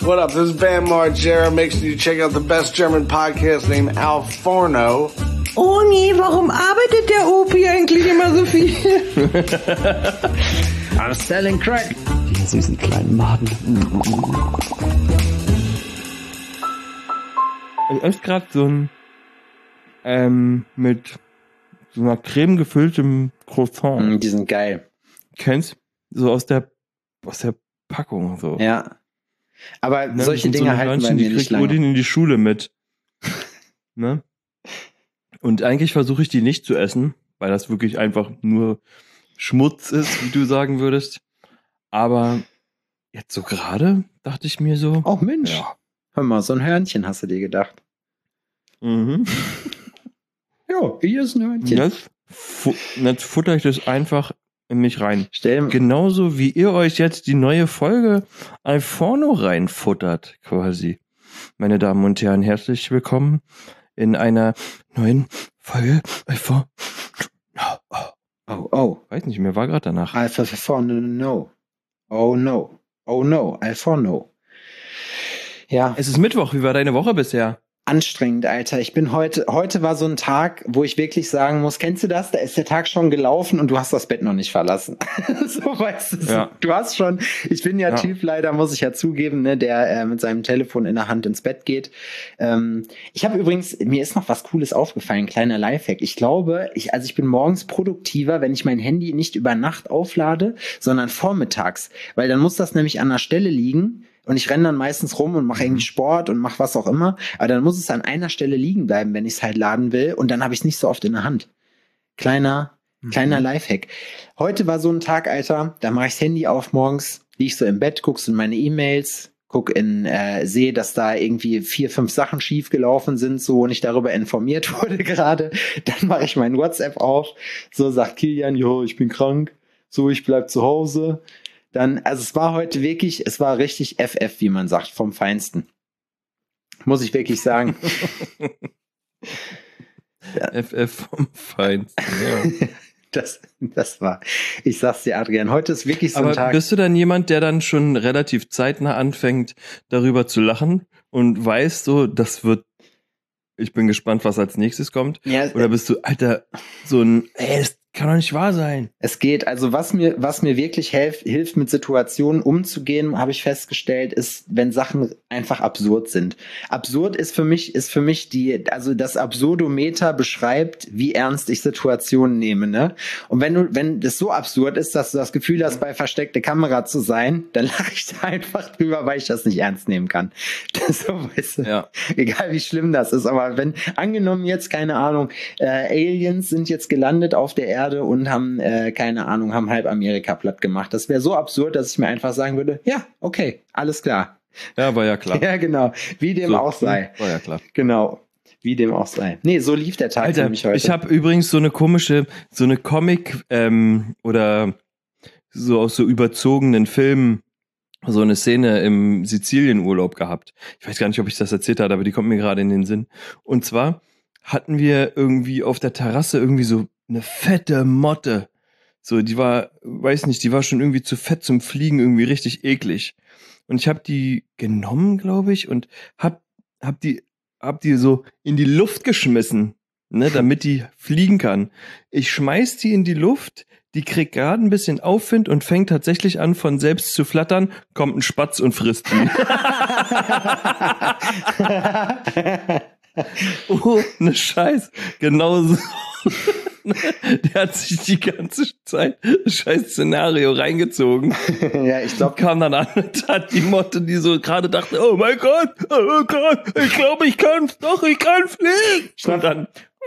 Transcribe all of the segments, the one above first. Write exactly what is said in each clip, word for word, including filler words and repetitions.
What up? This is Bam Margera. Make sure you check out the best German podcast named Al Forno. Oh nee, warum arbeitet der Opi eigentlich immer so viel? I'm selling crack. Die süßen kleinen Maden. Ich esse gerade so ein ähm, mit so einer Creme gefülltem Croissant. Mm, die sind geil. Kennst? So aus der aus der Packung so. Ja. Aber Ne? solche Und so Dinge eine halten bei Hörnchen, mir die nicht kriegt lange. Odin in die Schule mit. Ne? Und eigentlich versuche ich die nicht zu essen, weil das wirklich einfach nur Schmutz ist, wie du sagen würdest. Aber jetzt so gerade dachte ich mir so. Oh Mensch. Ja. Hör mal, so ein Hörnchen hast du dir gedacht. Mhm. Ja, hier ist ein Hörnchen. Jetzt, fu- jetzt futter ich das einfach in mich rein. Stell, Genauso wie ihr euch jetzt die neue Folge Alforno reinfuttert, quasi. Meine Damen und Herren, herzlich willkommen in einer neuen Folge Alforno. oh, oh. Weiß nicht mehr, war gerade danach. Alpha for no, no. Oh no. Oh no. Alpha no. Ja. Es ist Mittwoch, wie war deine Woche bisher? Anstrengend, Alter. Ich bin heute, heute war so ein Tag, wo ich wirklich sagen muss, kennst du das? Da ist der Tag schon gelaufen und du hast das Bett noch nicht verlassen. So, weißt du, so, Ja. du hast schon, ich bin ja, Ja. Typ leider, muss ich ja zugeben, ne, der äh, mit seinem Telefon in der Hand ins Bett geht. Ähm, ich habe übrigens, mir ist noch was Cooles aufgefallen, kleiner Lifehack. Ich glaube, ich, also ich bin morgens produktiver, wenn ich mein Handy nicht über Nacht auflade, sondern vormittags, weil dann muss das nämlich an der Stelle liegen. Und ich renne dann meistens rum und mache irgendwie Sport und mache was auch immer. Aber dann muss es an einer Stelle liegen bleiben, wenn ich es halt laden will. Und dann habe ich es nicht so oft in der Hand. Kleiner, kleiner Lifehack. Heute war so ein Tag, Alter, da mache ich das Handy auf morgens, lieg ich so im Bett, guckst in meine E-Mails, guck in, äh, sehe, dass da irgendwie vier, fünf Sachen schief gelaufen sind, so, und ich darüber informiert wurde gerade. Dann mache ich mein WhatsApp auf. So sagt Kilian, jo, ich bin krank. So, ich bleib zu Hause. Dann, also es war heute wirklich, es war richtig F F, wie man sagt, vom Feinsten. Muss ich wirklich sagen. F F vom Feinsten, ja. Das, das war, ich sag's dir, Adrian, heute ist wirklich so ein Aber Tag. bist du dann jemand, der dann schon relativ zeitnah anfängt, darüber zu lachen und weiß so, das wird, ich bin gespannt, was als nächstes kommt? Ja, Oder bist du, Alter, so ein, ey, das kann doch nicht wahr sein. es geht, also was mir, was mir wirklich helf, hilft, mit Situationen umzugehen, habe ich festgestellt, ist, wenn Sachen einfach absurd sind. Absurd ist für mich, ist für mich die, also das Absurdometer beschreibt, wie ernst ich Situationen nehme, ne? Und wenn du, wenn das so absurd ist, dass du das Gefühl hast, bei versteckte Kamera zu sein, dann lache ich da einfach drüber, weil ich das nicht ernst nehmen kann. Das so, weißt du, Ja. egal wie schlimm das ist, aber wenn, angenommen jetzt, keine Ahnung, äh, Aliens sind jetzt gelandet auf der Erde und haben, äh, keine Ahnung, haben halb Amerika platt gemacht. Das wäre so absurd, dass ich mir einfach sagen würde, ja, okay, alles klar. Ja, war ja klar. Ja, genau. Wie dem So, auch sei. War ja klar. Genau. Wie dem auch sei. Nee, so lief der Tag für Alter, mich heute. ich habe übrigens so eine komische, so eine Comic ähm, oder so aus so überzogenen Filmen so eine Szene im Sizilienurlaub gehabt. Ich weiß gar nicht, ob ich das erzählt habe, aber die kommt mir gerade in den Sinn. Und zwar hatten wir irgendwie auf der Terrasse irgendwie so eine fette Motte. So, die war, weiß nicht, die war schon irgendwie zu fett zum Fliegen, irgendwie richtig eklig. Und ich habe die genommen, glaube ich, und hab, hab die, hab die so in die Luft geschmissen, ne, damit die fliegen kann. Ich schmeiß die in die Luft, die kriegt gerade ein bisschen Aufwind und fängt tatsächlich an, von selbst zu flattern, kommt ein Spatz und frisst die. Oh, ne Scheiß. Genau so. Der hat sich die ganze Zeit das scheiß Szenario reingezogen. Ja, ich glaube, Kam dann an und hat die Motte, die so gerade dachte, oh mein Gott, oh Gott, ich glaube, ich kann's doch, ich kann fliegen. Und dann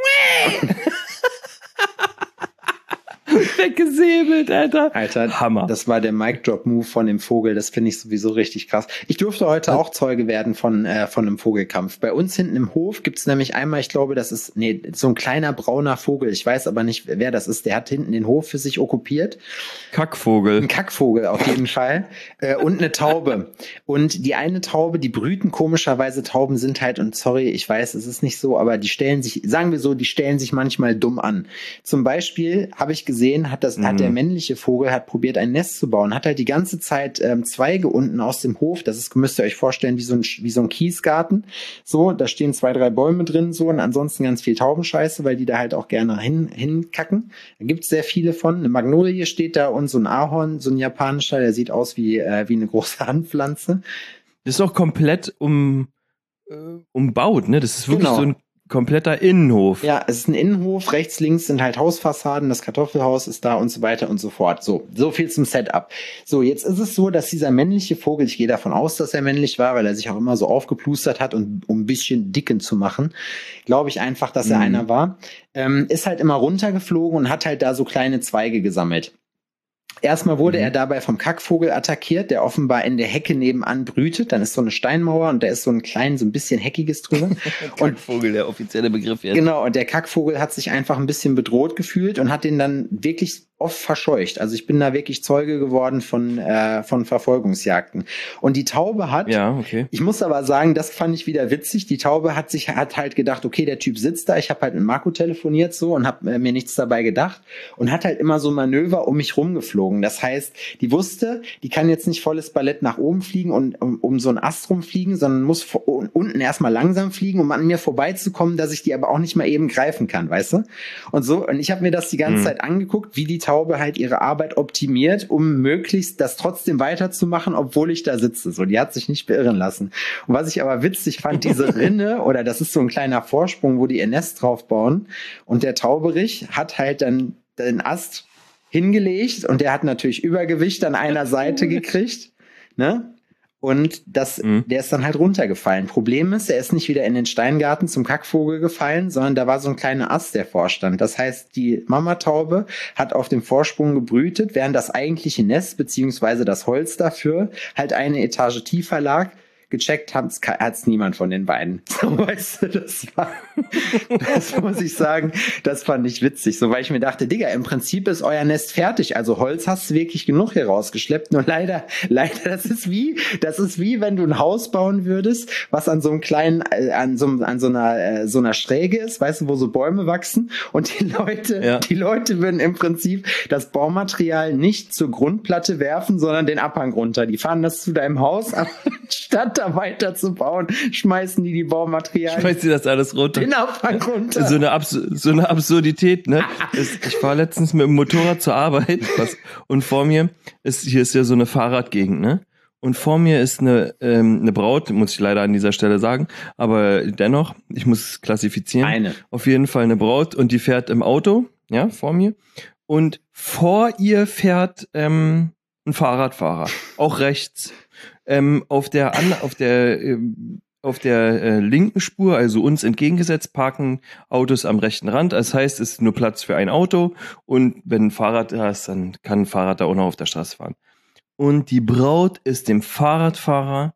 weggesäbelt, Alter. Alter, Hammer. das war der Mic-Drop-Move von dem Vogel. Das finde ich sowieso richtig krass. Ich durfte heute auch Zeuge werden von äh, von einem Vogelkampf. Bei uns hinten im Hof gibt's nämlich einmal, ich glaube, das ist nee so ein kleiner brauner Vogel. Ich weiß aber nicht, wer das ist. Der hat hinten den Hof für sich okkupiert. Kackvogel. Ein Kackvogel auf jeden Fall. Äh, und eine Taube. Und die eine Taube, die brüten komischerweise. Tauben sind halt, und sorry, ich weiß, es ist nicht so, aber die stellen sich, sagen wir so, die stellen sich manchmal dumm an. Zum Beispiel habe ich gesehen, gesehen, hat das, mhm. hat der männliche Vogel hat probiert, ein Nest zu bauen, hat halt die ganze Zeit ähm, Zweige unten aus dem Hof, das ist, müsst ihr euch vorstellen, wie so ein, wie so ein Kiesgarten, so, da stehen zwei, drei Bäume drin, so, und ansonsten ganz viel Taubenscheiße, weil die da halt auch gerne hin, hinkacken. Da gibt's sehr viele von. Eine Magnolie steht da und so ein Ahorn, so ein japanischer, der sieht aus wie, äh, wie eine große Handpflanze. Das ist auch komplett um, äh, umbaut, ne? Das ist wirklich genau. so ein kompletter Innenhof. Ja, es ist ein Innenhof. Rechts, links sind halt Hausfassaden. Das Kartoffelhaus ist da und so weiter und so fort. So, so viel zum Setup. So, jetzt ist es so, dass dieser männliche Vogel, ich gehe davon aus, dass er männlich war, weil er sich auch immer so aufgeplustert hat und um ein bisschen dicken zu machen, glaube ich einfach, dass er mhm. einer war, ähm, ist halt immer runtergeflogen und hat halt da so kleine Zweige gesammelt. Erstmal wurde mhm. er dabei vom Kackvogel attackiert, der offenbar in der Hecke nebenan brütet. Dann ist so eine Steinmauer und da ist so ein klein, so ein bisschen Heckiges drüber. Kackvogel, der offizielle Begriff jetzt. Genau, und der Kackvogel hat sich einfach ein bisschen bedroht gefühlt und hat den dann wirklich oft verscheucht. Also ich bin da wirklich Zeuge geworden von äh, von Verfolgungsjagden. Und die Taube hat, ja, okay. ich muss aber sagen, das fand ich wieder witzig, die Taube hat sich hat halt gedacht, okay, der Typ sitzt da, ich habe halt mit Marco telefoniert so und habe äh, mir nichts dabei gedacht und hat halt immer so Manöver um mich rumgeflogen. Das heißt, die wusste, die kann jetzt nicht volles Ballett nach oben fliegen und um, um so einen Ast rumfliegen, sondern muss vor, unten erstmal langsam fliegen, um an mir vorbeizukommen, dass ich die aber auch nicht mal eben greifen kann, weißt du? Und so, und ich habe mir das die ganze mhm. Zeit angeguckt, wie die Taube halt ihre Arbeit optimiert, um möglichst das trotzdem weiterzumachen, obwohl ich da sitze. So, die hat sich nicht beirren lassen. Und was ich aber witzig fand, diese Rinne, oder das ist so ein kleiner Vorsprung, wo die ihr Nest drauf bauen, und der Tauberich hat halt dann den Ast hingelegt und der hat natürlich Übergewicht an einer Seite gekriegt, ne? Und das, mhm. der ist dann halt runtergefallen. Problem ist, er ist nicht wieder in den Steingarten zum Kackvogel gefallen, sondern da war so ein kleiner Ast, der vorstand. Das heißt, die Mamataube hat auf dem Vorsprung gebrütet, während das eigentliche Nest beziehungsweise das Holz dafür halt eine Etage tiefer lag. Gecheckt hat's, hat's niemand von den beiden. So, weißt du, das war, das muss ich sagen, das fand ich witzig. So, weil ich mir dachte, Digga, im Prinzip ist euer Nest fertig. Also Holz hast du wirklich genug hier rausgeschleppt. Nur leider, leider, das ist wie, das ist wie, wenn du ein Haus bauen würdest, was an so einem kleinen, an so, an so einer, so einer Schräge ist, weißt du, wo so Bäume wachsen. Und die Leute, ja. die Leute würden im Prinzip das Baumaterial nicht zur Grundplatte werfen, sondern den Abhang runter. Die fahren das zu deinem Haus, aber statt da weiter zu bauen, schmeißen die die Baumaterialien. Schmeißen die das alles runter. Den Abfang runter. So eine, Abs- so eine Absurdität, ne? Ich war letztens mit dem Motorrad zur Arbeit was, und vor mir ist, hier ist ja so eine Fahrradgegend, ne? Und vor mir ist eine, ähm, eine Braut, muss ich leider an dieser Stelle sagen, aber dennoch, ich muss es klassifizieren. Eine. Auf jeden Fall eine Braut und die fährt im Auto, ja, vor mir. Und vor ihr fährt ähm, ein Fahrradfahrer, auch rechts. Ähm, auf der an, auf der ähm, auf der äh, linken Spur, also uns entgegengesetzt, parken Autos am rechten Rand. Das heißt, es ist nur Platz für ein Auto und wenn ein Fahrrad da ist, dann kann ein Fahrrad da auch noch auf der Straße fahren. Und die Braut ist dem Fahrradfahrer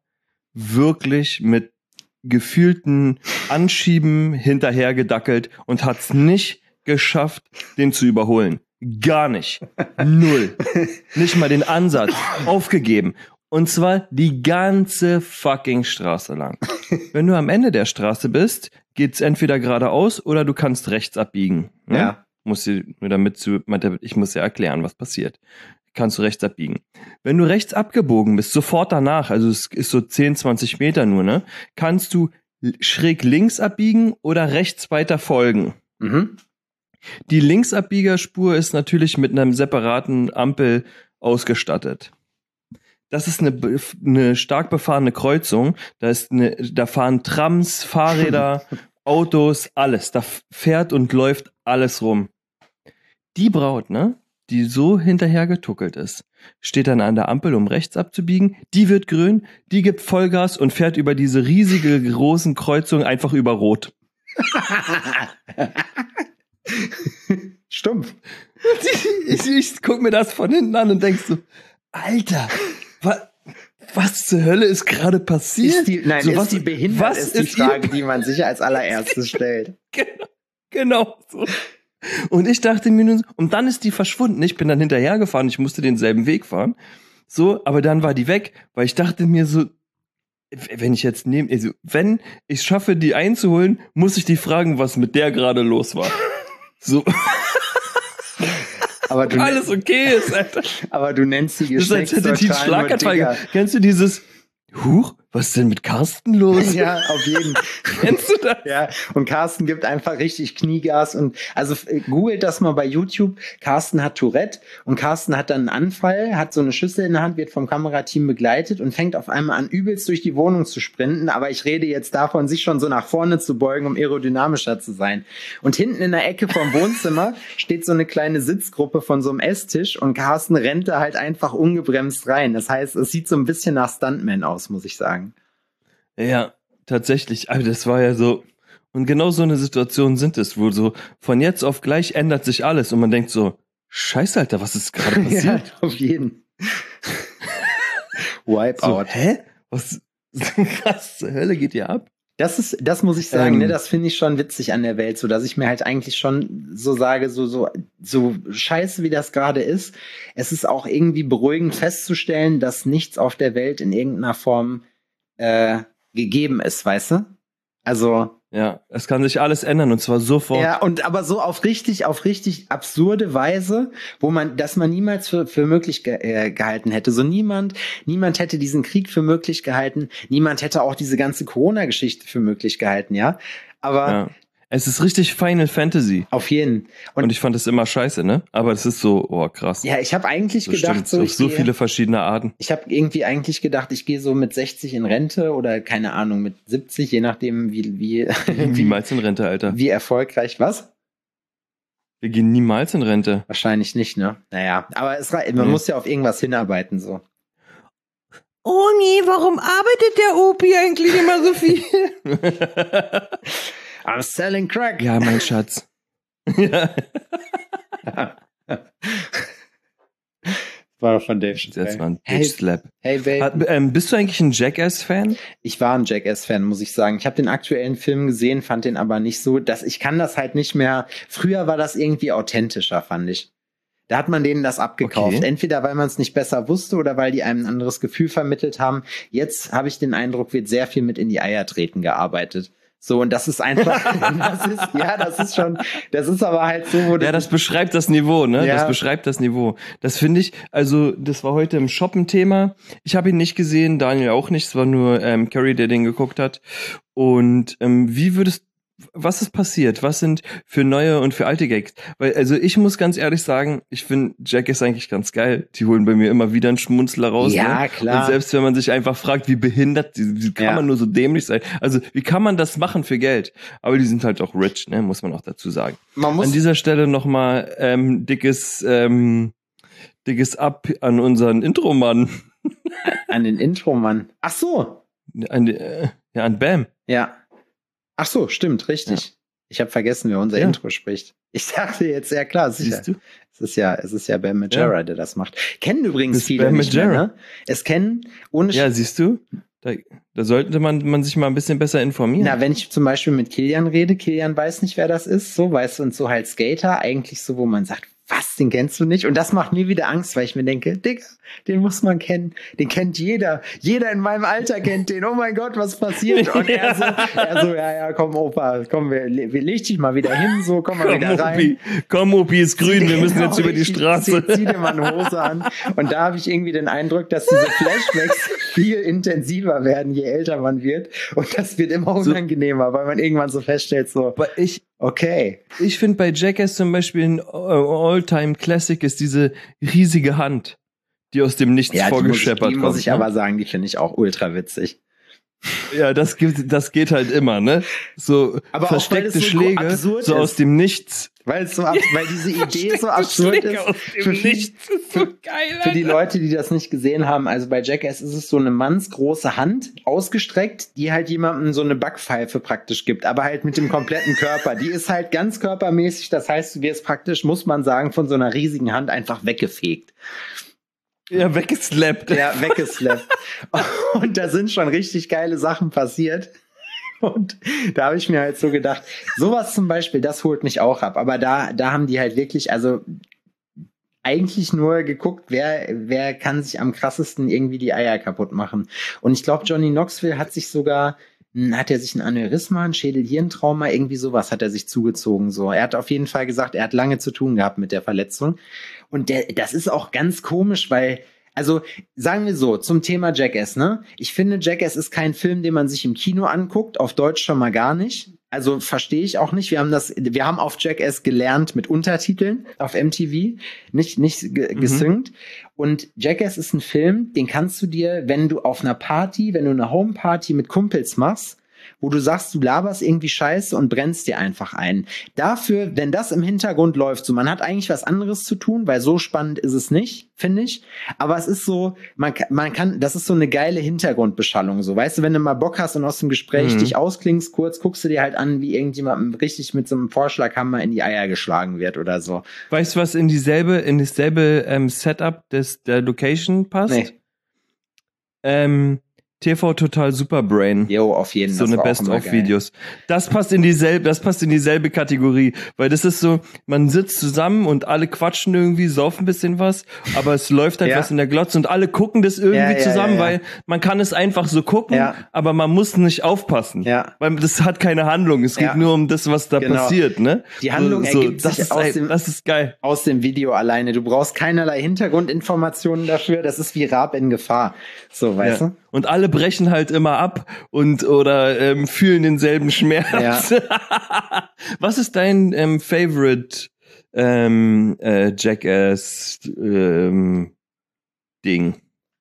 wirklich mit gefühlten Anschieben hinterhergedackelt und hat es nicht geschafft, den zu überholen. Gar nicht. Null. Nicht mal den Ansatz. Aufgegeben. Und zwar die ganze fucking Straße lang. Wenn du am Ende der Straße bist, geht's entweder geradeaus oder du kannst rechts abbiegen. Ne? Ja. Muss dir nur damit zu, ich muss dir erklären, was passiert. Kannst du rechts abbiegen. Wenn du rechts abgebogen bist, sofort danach, also es ist so zehn, zwanzig Meter nur, ne, kannst du schräg links abbiegen oder rechts weiter folgen. Mhm. Die Linksabbiegerspur ist natürlich mit einer separaten Ampel ausgestattet. Das ist eine, eine stark befahrene Kreuzung. Da ist eine, da fahren Trams, Fahrräder, Autos, alles. Da fährt und läuft alles rum. Die Braut, ne, die so hinterhergetuckelt ist, steht dann an der Ampel, um rechts abzubiegen. Die wird grün, die gibt Vollgas und fährt über diese riesige, großen Kreuzung einfach über Rot. Stumpf. Ich, ich, ich guck mir das von hinten an und denk so, Alter, was, was zur Hölle ist gerade passiert? Ist die, nein, so, ist was, die behindert, was ist die ist Frage, ihr? die man sich als allererstes stellt. Genau, genau so. Und ich dachte mir nur, und dann ist die verschwunden. Ich bin dann hinterhergefahren, ich musste denselben Weg fahren. So, aber dann war die weg, weil ich dachte mir so, wenn ich jetzt nehme, also wenn ich schaffe, die einzuholen, muss ich die fragen, was mit der gerade los war. So. aber du, alles okay ist, Alter. aber du nennst die Das ist, als hätte die einen geschlechtsneutralen nur Schlaganfall. Digger. Kennst du dieses, Huch, was ist denn mit Carsten los? Ja, auf jeden. Kennst du das? Ja, und Carsten gibt einfach richtig Kniegas und also äh, googelt das mal bei YouTube. Carsten hat Tourette und Carsten hat dann einen Anfall, hat so eine Schüssel in der Hand, wird vom Kamerateam begleitet und fängt auf einmal an, übelst durch die Wohnung zu sprinten. Aber ich rede jetzt davon, sich schon so nach vorne zu beugen, um aerodynamischer zu sein. Und hinten in der Ecke vom Wohnzimmer steht so eine kleine Sitzgruppe von so einem Esstisch und Carsten rennt da halt einfach ungebremst rein. Das heißt, es sieht so ein bisschen nach Stuntman aus, muss ich sagen. Ja, tatsächlich. Aber das war ja so. Und genau so eine Situation sind es, wo so von jetzt auf gleich ändert sich alles und man denkt so, Scheiße, Alter, was ist gerade passiert? Ja, auf jeden. Wipeout. So, hä? Was, was zur Hölle geht hier ab? Das ist, das muss ich sagen, Ähm, ne, das finde ich schon witzig an der Welt, so dass ich mir halt eigentlich schon so sage, so, so, so scheiße wie das gerade ist. Es ist auch irgendwie beruhigend festzustellen, dass nichts auf der Welt in irgendeiner Form äh, gegeben ist, weißt du? Also, Ja, es kann sich alles ändern und zwar sofort. ja, und aber so auf richtig, auf richtig absurde Weise, wo man, dass man niemals für, für möglich ge äh, gehalten hätte. So niemand, niemand hätte diesen Krieg für möglich gehalten. Niemand hätte auch diese ganze Corona-Geschichte für möglich gehalten, ja. Aber Ja. Es ist richtig Final Fantasy. auf jeden. Und, Und, ich fand das immer scheiße, ne? Aber es ist so, oh krass. ja, ich habe eigentlich so gedacht, stimmt, so, auf ich so gehe- viele verschiedene Arten. ich habe irgendwie eigentlich gedacht, ich gehe so mit sechzig in Rente oder keine Ahnung, mit siebzig, je nachdem, wie, wie, wie, Niemals in Rente, Alter. wie erfolgreich, was? Wir gehen niemals in Rente. Wahrscheinlich nicht, ne? Naja, aber es, rei- man Nee. muss ja auf irgendwas hinarbeiten, so. Omi, warum arbeitet der Opi eigentlich immer so viel? I'm selling crack. Ja, mein Schatz. ja. War doch von Dave Jetzt Chappelle. mal ein Hey, Bitch Slap. hey Babe. Hat, ähm, bist du eigentlich ein Jackass-Fan? Ich war ein Jackass-Fan, muss ich sagen. Ich habe den aktuellen Film gesehen, fand den aber nicht so, dass ich kann das halt nicht mehr. Früher war das irgendwie authentischer, fand ich. Da hat man denen das abgekauft. Okay. Entweder weil man es nicht besser wusste oder weil die einem ein anderes Gefühl vermittelt haben. Jetzt habe ich den Eindruck, wird sehr viel mit in die Eier treten gearbeitet. So, und das ist einfach, das ist, ja, das ist schon, das ist aber halt so, wo Ja, das beschreibt das Niveau, ne? Ja. Das beschreibt das Niveau. Das finde ich, also das war heute im Shoppen-Thema. Ich habe ihn nicht gesehen, Daniel auch nicht. Es war nur ähm, Carrie, der den geguckt hat. Und ähm, wie würdest was ist passiert? Was sind für neue und für alte Gags? Weil, also ich muss ganz ehrlich sagen, ich finde Jack ist eigentlich ganz geil. Die holen bei mir immer wieder einen Schmunzler raus. Ja, ne? klar. Und selbst wenn man sich einfach fragt, wie behindert, wie, wie kann Ja. man nur so dämlich sein? Also wie kann man das machen für Geld? Aber die sind halt auch rich, ne? Muss man auch dazu sagen. man muss, An dieser Stelle nochmal ähm, dickes, ähm, dickes Ab an unseren Intro-Mann. an den Intro-Mann. Ach so. An, äh, ja, an Bam. Ja. Ach so, stimmt, richtig. Ja. Ich habe vergessen, wer unser Ja. Intro spricht. Ich dachte jetzt, ja klar, sicher. Siehst du? Es ist ja, es ist ja Bam Margera, Ja. der das macht. Kennen übrigens Das ist viele Bam nicht mehr, Margera. ne? Es kennen ohne Ja, siehst du? Da, da sollte man, man sich mal ein bisschen besser informieren. Na, wenn ich zum Beispiel mit Kilian rede, Kilian weiß nicht, wer das ist, so, weißt du, und so halt Skater, eigentlich so, wo man sagt, was, den kennst du nicht? Und das macht mir wieder Angst, weil ich mir denke, Digga, den muss man kennen. Den kennt jeder. Jeder in meinem Alter kennt den. Oh mein Gott, was passiert? Und er so, er so, ja, ja, komm, Opa, komm, wir, wir leg dich mal wieder hin, so, komm mal Komm, wieder rein. Opi, komm, Opi ist grün, wir müssen jetzt über die Richtig, Straße. Zieh, zieh dir mal eine Hose an. Und da habe ich irgendwie den Eindruck, dass diese Flashbacks viel intensiver werden, je älter man wird. Und das wird immer So- unangenehmer, weil man irgendwann so feststellt, so, Aber ich, okay. ich finde bei Jackass zum Beispiel ein All-Time-Classic ist diese riesige Hand, die aus dem Nichts Ja, die muss ich, vorgescheppert die kommt. muss ich ne? aber sagen, die finde ich auch ultra witzig. Ja, das gibt, das geht halt immer, ne? So Aber auch, weil versteckte es so Schläge, absurd so ist. aus dem Nichts. Weil es so ab, weil diese Idee so absurd Schläge ist. aus dem Für, Nichts ist so geil, für die Alter. Leute, die das nicht gesehen haben, also bei Jackass ist es so eine mannsgroße Hand ausgestreckt, die halt jemandem so eine Backpfeife praktisch gibt, aber halt mit dem kompletten Körper. Die ist halt ganz körpermäßig, das heißt, du wirst praktisch, muss man sagen, von so einer riesigen Hand einfach weggefegt. Ja, weggeslappt. Ja, weggeslappt. Und da sind schon richtig geile Sachen passiert. Und da habe ich mir halt so gedacht, sowas zum Beispiel, das holt mich auch ab. Aber da, da haben die halt wirklich, also eigentlich nur geguckt, wer, wer kann sich am krassesten irgendwie die Eier kaputt machen. Und ich glaube, Johnny Knoxville hat sich sogar hat er sich ein Aneurysma, ein Schädelhirntrauma, irgendwie sowas hat er sich zugezogen. So, er hat auf jeden Fall gesagt, er hat lange zu tun gehabt mit der Verletzung. Und der, das ist auch ganz komisch, weil, also sagen wir so, zum Thema Jackass, ne? Ich finde, Jackass ist kein Film, den man sich im Kino anguckt, auf Deutsch schon mal gar nicht. Also verstehe ich auch nicht. Wir haben das, wir haben auf Jackass gelernt mit Untertiteln auf M T V, nicht nicht ge- Mhm. gesynkt. Und Jackass ist ein Film, den kannst du dir, wenn du auf einer Party, wenn du eine Homeparty mit Kumpels machst, wo du sagst, du laberst irgendwie Scheiße und brennst dir einfach ein. Dafür, wenn das im Hintergrund läuft, so, man hat eigentlich was anderes zu tun, weil so spannend ist es nicht, finde ich. Aber es ist so, man, kann- man kann, das ist so eine geile Hintergrundbeschallung, so. Weißt du, wenn du mal Bock hast und aus dem Gespräch Mhm. dich ausklingst, kurz, guckst du dir halt an, wie irgendjemandem richtig mit so einem Vorschlaghammer in die Eier geschlagen wird oder so. Weißt du, was in dieselbe, in dasselbe ähm, Setup des, der Location passt? Nee. Ähm, T V Total Superbrain. Jo, auf jeden So das eine war auch immer geil. Best-of-Videos. Das passt in dieselbe, das passt in dieselbe Kategorie, weil das ist so, man sitzt zusammen und alle quatschen irgendwie, saufen ein bisschen was, aber es läuft halt Ja. was in der Glotze und alle gucken das irgendwie Ja, ja, zusammen, ja, ja. weil man kann es einfach so gucken, Ja. aber man muss nicht aufpassen. Ja. Weil das hat keine Handlung, es geht Ja. nur um das, was da Genau. passiert, ne? Die Handlung so, ergibt das sich ist, aus ey, dem- das ist geil. Aus dem Video alleine. Du brauchst keinerlei Hintergrundinformationen dafür. Das ist wie Raab in Gefahr. So, weißt Ja. Und alle brechen halt immer ab und oder ähm, fühlen denselben Schmerz. Was ist dein ähm, Favorite ähm, äh, Jackass ähm, Ding?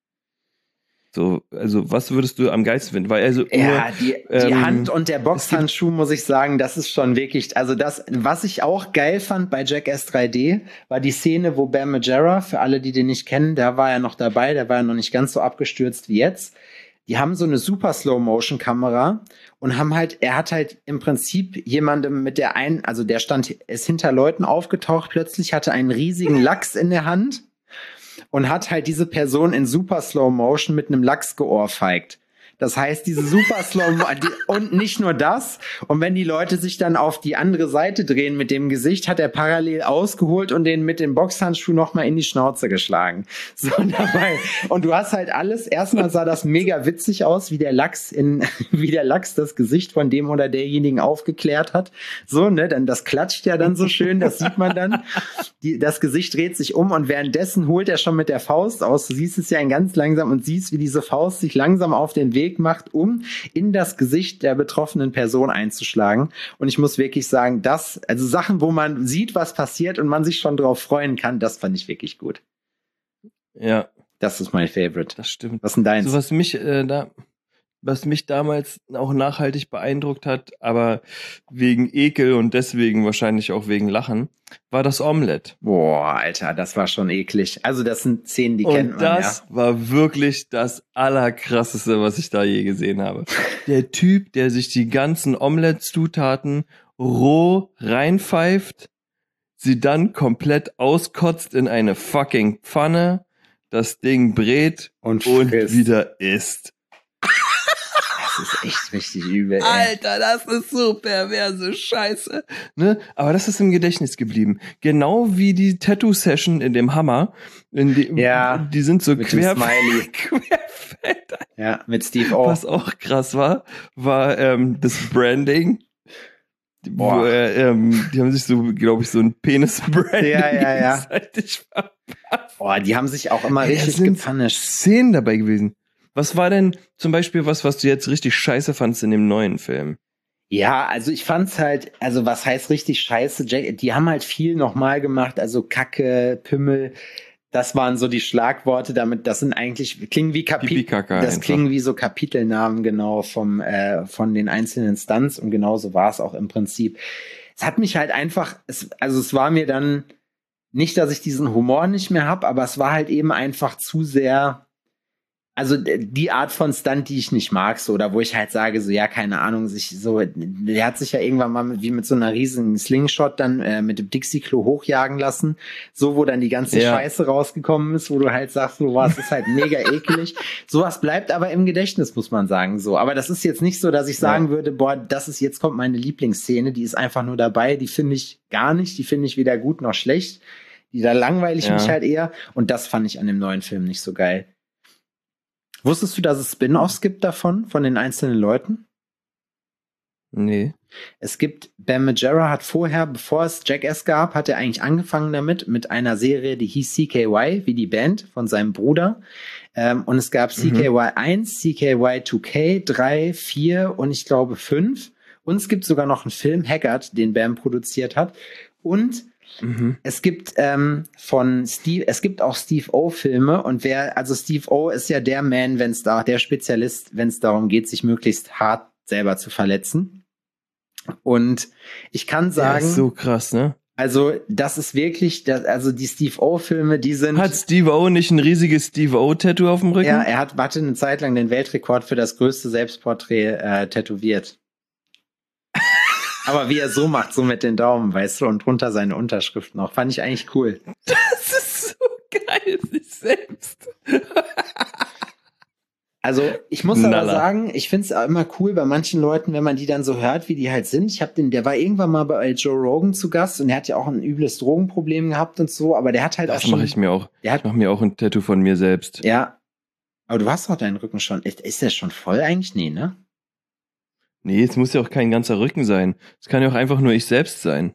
So, also was würdest du am geilsten finden? Weil also du? Ja, nur, die, die ähm, Hand und der Boxhandschuh, muss ich sagen, das ist schon wirklich, also das, was ich auch geil fand bei Jackass drei D, war die Szene, wo Bam Margera, für alle, die den nicht kennen, der war ja noch dabei, der war ja noch nicht ganz so abgestürzt wie jetzt. Die haben so eine super Slow-Motion-Kamera und haben halt, er hat halt im Prinzip jemandem mit der ein, also der stand, ist hinter Leuten aufgetaucht, plötzlich hatte einen riesigen Lachs in der Hand und hat halt diese Person in super Slow-Motion mit einem Lachs geohrfeigt. Das heißt, diese super Slow und nicht nur das. Und wenn die Leute sich dann auf die andere Seite drehen mit dem Gesicht, hat er parallel ausgeholt und den mit dem Boxhandschuh noch mal in die Schnauze geschlagen. So dabei. Und du hast halt alles. Erstmal sah das mega witzig aus, wie der Lachs in, wie der Lachs das Gesicht von dem oder derjenigen aufgeklärt hat. So, ne, dann das klatscht ja dann so schön. Das sieht man dann. Die, das Gesicht dreht sich um und währenddessen holt er schon mit der Faust aus. Du siehst es ja in ganz langsam und siehst, wie diese Faust sich langsam auf den Weg macht, um in das Gesicht der betroffenen Person einzuschlagen. Und ich muss wirklich sagen, das, also Sachen, wo man sieht, was passiert und man sich schon drauf freuen kann, das fand ich wirklich gut. ja, Das ist mein Favorite. das stimmt. Was ist denn deins? So was mich äh, da, was mich damals auch nachhaltig beeindruckt hat, aber wegen Ekel und deswegen wahrscheinlich auch wegen Lachen, war das Omelette. Boah, Alter, das war schon eklig. Also das sind Szenen, die kennt Und man das war wirklich das Allerkrasseste, was ich da je gesehen habe. Der Typ, der sich die ganzen Omelette-Zutaten roh reinpfeift, sie dann komplett auskotzt in eine fucking Pfanne, das Ding brät Und und frisst. wieder isst. Das ist echt richtig übel. Ey. Alter, das ist so perverse Scheiße. Ne? Aber das ist im Gedächtnis geblieben. Genau wie die Tattoo-Session in dem Hammer. In die, Ja, die sind so mit dem quer, Smiley. querfeld. Ja, mit Steve O. Was auch krass war, war ähm, das Branding. Wo, Boah. äh, ähm, die haben sich so, glaube ich, so ein Penis-Branding Ja, ja, ja. gegenseitig verpasst. Boah, die haben sich auch immer Ey, richtig es sind gepunished. Szenen dabei gewesen. Was war denn zum Beispiel was, was du jetzt richtig scheiße fandst in dem neuen Film? Ja, also ich fand's halt, also was heißt richtig scheiße, Jack, die haben halt viel nochmal gemacht, also Kacke, Pimmel, das waren so die Schlagworte, damit, das sind eigentlich, klingen wie Kapitel, Pipi-Kaka das einfach. klingen wie so Kapitelnamen genau vom, äh, von den einzelnen Stunts und genauso war es auch im Prinzip. Es hat mich halt einfach, es, also es war mir dann, nicht, dass ich diesen Humor nicht mehr hab, aber es war halt eben einfach zu sehr, also die Art von Stunt, die ich nicht mag, so, oder wo ich halt sage, so, ja, keine Ahnung, sich so, der hat sich ja irgendwann mal mit, wie mit so einer riesigen Slingshot dann äh, mit dem Dixie-Klo hochjagen lassen, so, wo dann die ganze Ja. Scheiße rausgekommen ist, wo du halt sagst, so, was ist halt mega eklig. Sowas bleibt aber im Gedächtnis, muss man sagen, so. Aber das ist jetzt nicht so, dass ich sagen Ja. würde, boah, das ist, jetzt kommt meine Lieblingsszene, die ist einfach nur dabei, die finde ich gar nicht, die finde ich weder gut noch schlecht, die da langweile ich Ja. mich halt eher, und das fand ich an dem neuen Film nicht so geil. Wusstest du, dass es Spin-offs gibt davon, von den einzelnen Leuten? Nee. Es gibt, Bam Margera hat vorher, bevor es Jackass gab, hat er eigentlich angefangen damit, mit einer Serie, die hieß C K Y, wie die Band von seinem Bruder. Ähm, und es gab C K Y eins, C K Y zwei K, drei, vier und ich glaube fünf. Und es gibt sogar noch einen Film, Haggard, den Bam produziert hat. Und mhm. es gibt ähm, von Steve, es gibt auch Steve O-Filme. Und wer, also Steve O ist ja der Man, wenn es da, der Spezialist, wenn es darum geht, sich möglichst hart selber zu verletzen. Und ich kann sagen, ja, ist so krass, ne? Also das ist wirklich, das, also die Steve O-Filme, die sind... Hat Steve O nicht ein riesiges Steve O-Tattoo auf dem Rücken? Ja, er hat, hatte eine Zeit lang den Weltrekord für das größte Selbstporträt äh, tätowiert. Aber wie er so macht, so mit den Daumen, weißt du, und drunter seine Unterschrift noch, fand ich eigentlich cool. Das ist so geil, sich selbst. Also ich muss Nalla. aber sagen, ich finde es immer cool bei manchen Leuten, wenn man die dann so hört, wie die halt sind. Ich habe den, der war irgendwann mal bei Joe Rogan zu Gast und der hat ja auch ein übles Drogenproblem gehabt und so, aber der hat halt das auch schon... Das mache ich mir auch. Der hat, ich mache mir auch ein Tattoo von mir selbst. Ja, aber du hast doch deinen Rücken schon. Ist, ist der schon voll eigentlich? Nee, ne? Nee, es muss ja auch kein ganzer Rücken sein. Es kann ja auch einfach nur ich selbst sein.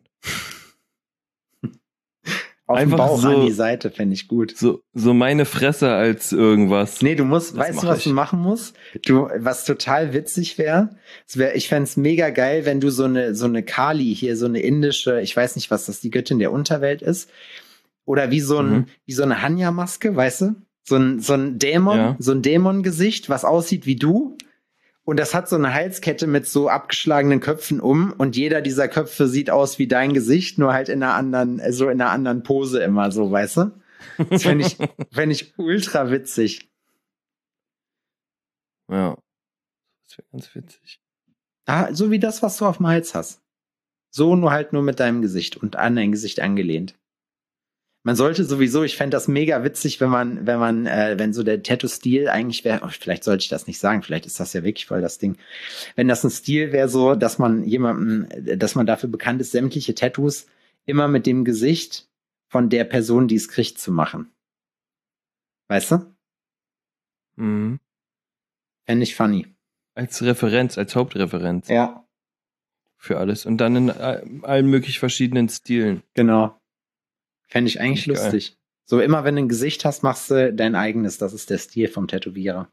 Auf einfach dem Bauch so, an die Seite, fände ich gut. So, so meine Fresse als irgendwas. Nee, du musst, das weißt du, was ich. du machen musst? Du, was total witzig wäre, wär, ich fände es mega geil, wenn du so eine, so eine Kali hier, so eine indische, ich weiß nicht, was das die Göttin der Unterwelt ist, oder wie so ein, mhm. wie so eine Hanya-Maske, weißt du? So ein, so ein Dämon, ja. so ein Dämon-Gesicht, was aussieht wie du. Und das hat so eine Halskette mit so abgeschlagenen Köpfen um und jeder dieser Köpfe sieht aus wie dein Gesicht, nur halt in einer anderen, so in einer anderen Pose immer so, weißt du? Das fände ich, fänd ich ultra witzig. Ja. Das wäre ganz witzig. Ah, so wie das, was du auf dem Hals hast. So nur halt nur mit deinem Gesicht und an dein Gesicht angelehnt. Man sollte sowieso, ich fände das mega witzig, wenn man, wenn man, äh, wenn so der Tattoo-Stil eigentlich wäre, oh, vielleicht sollte ich das nicht sagen, vielleicht ist das ja wirklich voll das Ding. Wenn das ein Stil wäre so, dass man jemanden, dass man dafür bekannt ist, sämtliche Tattoos immer mit dem Gesicht von der Person, die es kriegt, zu machen. Weißt du? Mhm. Fände ich funny. Als Referenz, als Hauptreferenz. Ja. Für alles. Und dann in allen möglich verschiedenen Stilen. Genau. Fände ich eigentlich Geil. lustig. So immer, wenn du ein Gesicht hast, machst du dein eigenes. Das ist der Stil vom Tätowierer.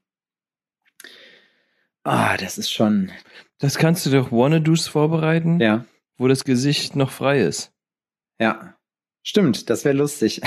Ah, das ist schon... Das kannst du doch Wannadoos vorbereiten, ja. wo das Gesicht noch frei ist. Ja, stimmt. Das wäre lustig.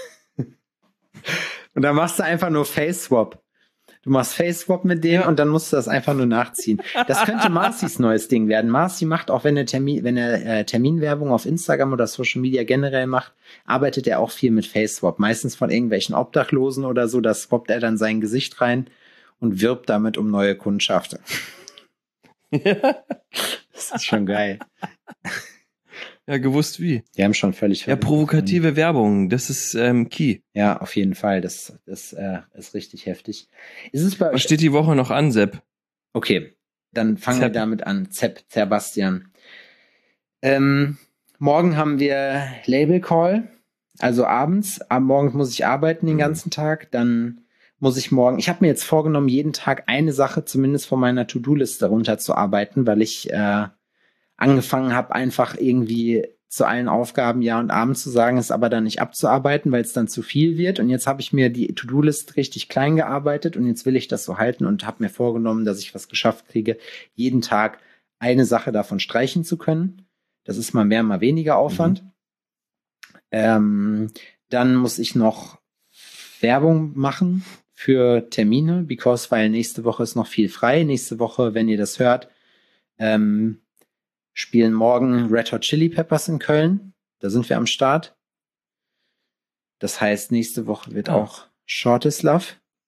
Und dann machst du einfach nur Face Swap. Du machst Face Swap mit dem ja. und dann musst du das einfach nur nachziehen. Das könnte Marcys neues Ding werden. Marcy macht auch, wenn er Termin, wenn er äh, Terminwerbung auf Instagram oder Social Media generell macht, arbeitet er auch viel mit Face Swap. Meistens von irgendwelchen Obdachlosen oder so. Da swappt er dann sein Gesicht rein und wirbt damit um neue Kundschaft. Ja. Das ist schon geil. Ja, gewusst wie. Die haben schon völlig... Ja, provokative Werbung, das ist ähm, key. Ja, auf jeden Fall, das, das äh, ist richtig heftig. Ist es bei Was euch... steht die Woche noch an, Sepp? Okay, dann fangen Zepp. wir damit an. Zepp, Sebastian. Ähm, morgen haben wir Label Call, also abends. Am Morgen muss ich arbeiten den ganzen Tag, dann muss ich morgen... Ich habe mir jetzt vorgenommen, jeden Tag eine Sache zumindest von meiner To-Do-Liste runterzuarbeiten, weil ich... Äh, angefangen habe, einfach irgendwie zu allen Aufgaben Ja und Amen zu sagen, es aber dann nicht abzuarbeiten, weil es dann zu viel wird. Und jetzt habe ich mir die To-Do-List richtig klein gearbeitet und jetzt will ich das so halten und habe mir vorgenommen, dass ich was geschafft kriege, jeden Tag eine Sache davon streichen zu können. Das ist mal mehr, mal weniger Aufwand. Mhm. Ähm, dann muss ich noch Werbung machen für Termine, because, weil nächste Woche ist noch viel frei. Nächste Woche, wenn ihr das hört, ähm, spielen morgen Red Hot Chili Peppers in Köln. Da sind wir am Start. Das heißt, nächste Woche wird oh. auch Short is Love.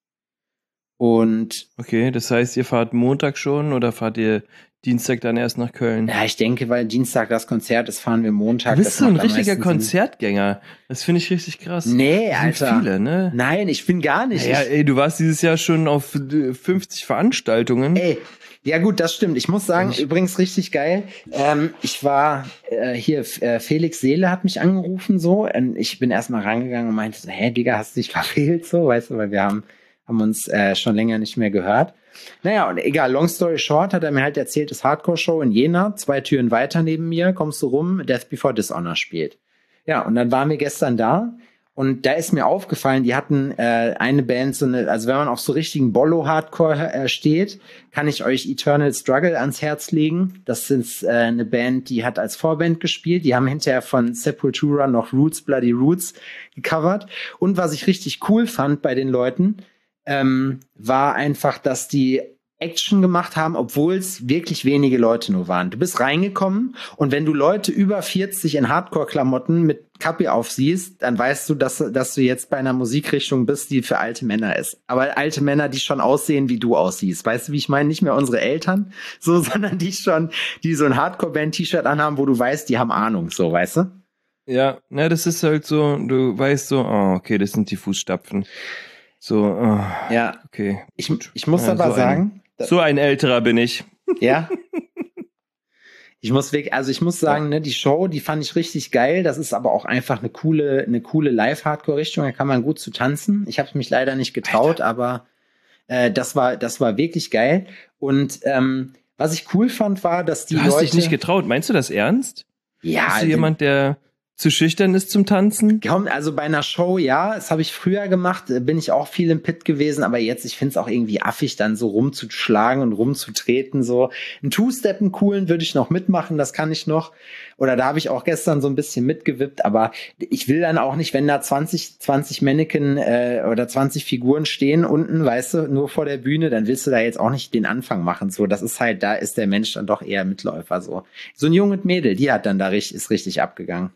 Und okay, das heißt, ihr fahrt Montag schon oder fahrt ihr Dienstag dann erst nach Köln? Ja, ich denke, weil Dienstag das Konzert ist, fahren wir Montag. Du bist so ein richtiger Konzertgänger. Das finde ich richtig krass. Nee, das Alter. Sind viele, ne? Nein, ich bin gar nicht. Ja, ey, du warst dieses Jahr schon auf fünfzig Veranstaltungen. Ey, ja gut, das stimmt. Ich muss sagen, ich übrigens richtig geil. Ähm, ich war äh, hier, äh, Felix Seele hat mich angerufen so und ich bin erstmal rangegangen und meinte so, hä, Digga, hast du dich verfehlt so, weißt du, weil wir haben, haben uns äh, schon länger nicht mehr gehört. Naja, und egal, long story short, hat er mir halt erzählt, das Hardcore-Show in Jena, zwei Türen weiter neben mir, kommst du rum, Death Before Dishonor spielt. Ja, und dann waren wir gestern da und da ist mir aufgefallen, die hatten äh, eine Band, so eine, also wenn man auf so richtigen Bollo-Hardcore äh, steht, kann ich euch Eternal Struggle ans Herz legen. Das ist äh, eine Band, die hat als Vorband gespielt. Die haben hinterher von Sepultura noch Roots, Bloody Roots gecovert. Und was ich richtig cool fand bei den Leuten, ähm, war einfach, dass die Action gemacht haben, obwohl es wirklich wenige Leute nur waren. Du bist reingekommen und wenn du Leute über vierzig in Hardcore-Klamotten mit Kappe aufsiehst, dann weißt du, dass, dass du jetzt bei einer Musikrichtung bist, die für alte Männer ist. Aber alte Männer, die schon aussehen, wie du aussiehst. Weißt du, wie ich meine? Nicht mehr unsere Eltern, so, sondern die schon, die so ein Hardcore-Band-T-Shirt anhaben, wo du weißt, die haben Ahnung, so, weißt du? Ja, na, das ist halt so, du weißt so, oh, okay, das sind die Fußstapfen. So, oh, ja, okay. Ich, ich muss ja, aber so sagen, ein, so ein älterer bin ich. Ja. Ich muss wirklich, also ich muss sagen, ne, die Show, die fand ich richtig geil. Das ist aber auch einfach eine coole, eine coole Live-Hardcore-Richtung. Da kann man gut zu tanzen. Ich habe mich leider nicht getraut, Alter. aber äh, das war, das war wirklich geil. Und ähm, was ich cool fand, war, dass die du hast Leute, dich nicht getraut. Meinst du das ernst? Ja. Bist du jemand, der zu schüchtern ist zum Tanzen? Also bei einer Show, ja, das habe ich früher gemacht, bin ich auch viel im Pit gewesen, aber jetzt, ich finde es auch irgendwie affig, dann so rumzuschlagen und rumzutreten, so. Ein Two-Step, einen coolen würde ich noch mitmachen, das kann ich noch. Oder da habe ich auch gestern so ein bisschen mitgewippt, aber ich will dann auch nicht, wenn da zwanzig, zwanzig Mannequin äh, oder zwanzig Figuren stehen unten, weißt du, nur vor der Bühne, dann willst du da jetzt auch nicht den Anfang machen, so. Das ist halt, da ist der Mensch dann doch eher Mitläufer, so. So ein junges Mädel, die hat dann da richtig, ist richtig abgegangen.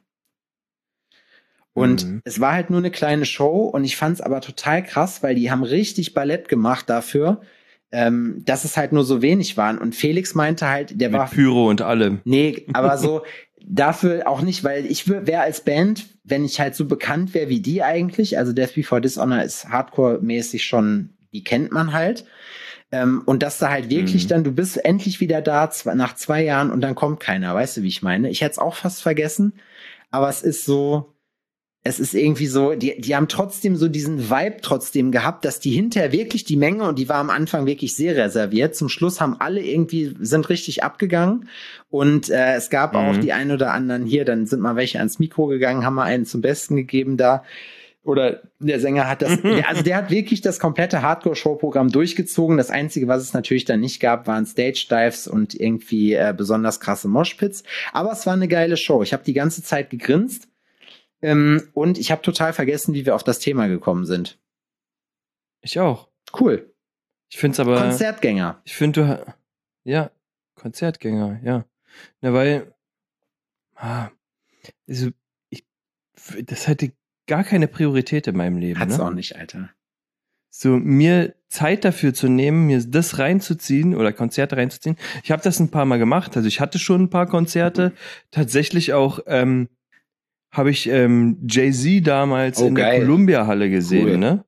Und mhm. es war halt nur eine kleine Show und ich fand es aber total krass, weil die haben richtig Ballett gemacht dafür, ähm, dass es halt nur so wenig waren. Und Felix meinte halt, der Mit war... Pyro und allem. Nee, aber so dafür auch nicht, weil ich wäre als Band, wenn ich halt so bekannt wäre wie die eigentlich, also Death Before Dishonor ist Hardcore-mäßig schon, die kennt man halt. Ähm, und dass da halt wirklich mhm. dann, du bist endlich wieder da zwei, nach zwei Jahren und dann kommt keiner, weißt du, wie ich meine? Ich hätte es auch fast vergessen, aber es ist so... Es ist irgendwie so, die, die haben trotzdem so diesen Vibe trotzdem gehabt, dass die hinterher wirklich die Menge, und die war am Anfang wirklich sehr reserviert, zum Schluss haben alle irgendwie, sind richtig abgegangen und äh, es gab mhm. auch die ein oder anderen hier, dann sind mal welche ans Mikro gegangen, haben mal einen zum Besten gegeben da. Oder der Sänger hat das, der, also der hat wirklich das komplette Hardcore-Show-Programm durchgezogen. Das Einzige, was es natürlich dann nicht gab, waren Stage-Dives und irgendwie äh, besonders krasse Moshpits. Aber es war eine geile Show. Ich habe die ganze Zeit gegrinst. Ähm, und ich habe total vergessen, wie wir auf das Thema gekommen sind. Ich auch. Cool. Ich finde es aber... Konzertgänger. Ich finde, du... Ja, Konzertgänger, ja. Na, weil... Ah, also, ich, das hatte gar keine Priorität in meinem Leben. Hat's ne? auch nicht, Alter. So, mir Zeit dafür zu nehmen, mir das reinzuziehen oder Konzerte reinzuziehen. Ich habe das ein paar Mal gemacht. Also ich hatte schon ein paar Konzerte. Tatsächlich auch... Ähm, habe ich ähm, Jay-Z damals oh, in geil. der Columbia-Halle gesehen, cool. ne?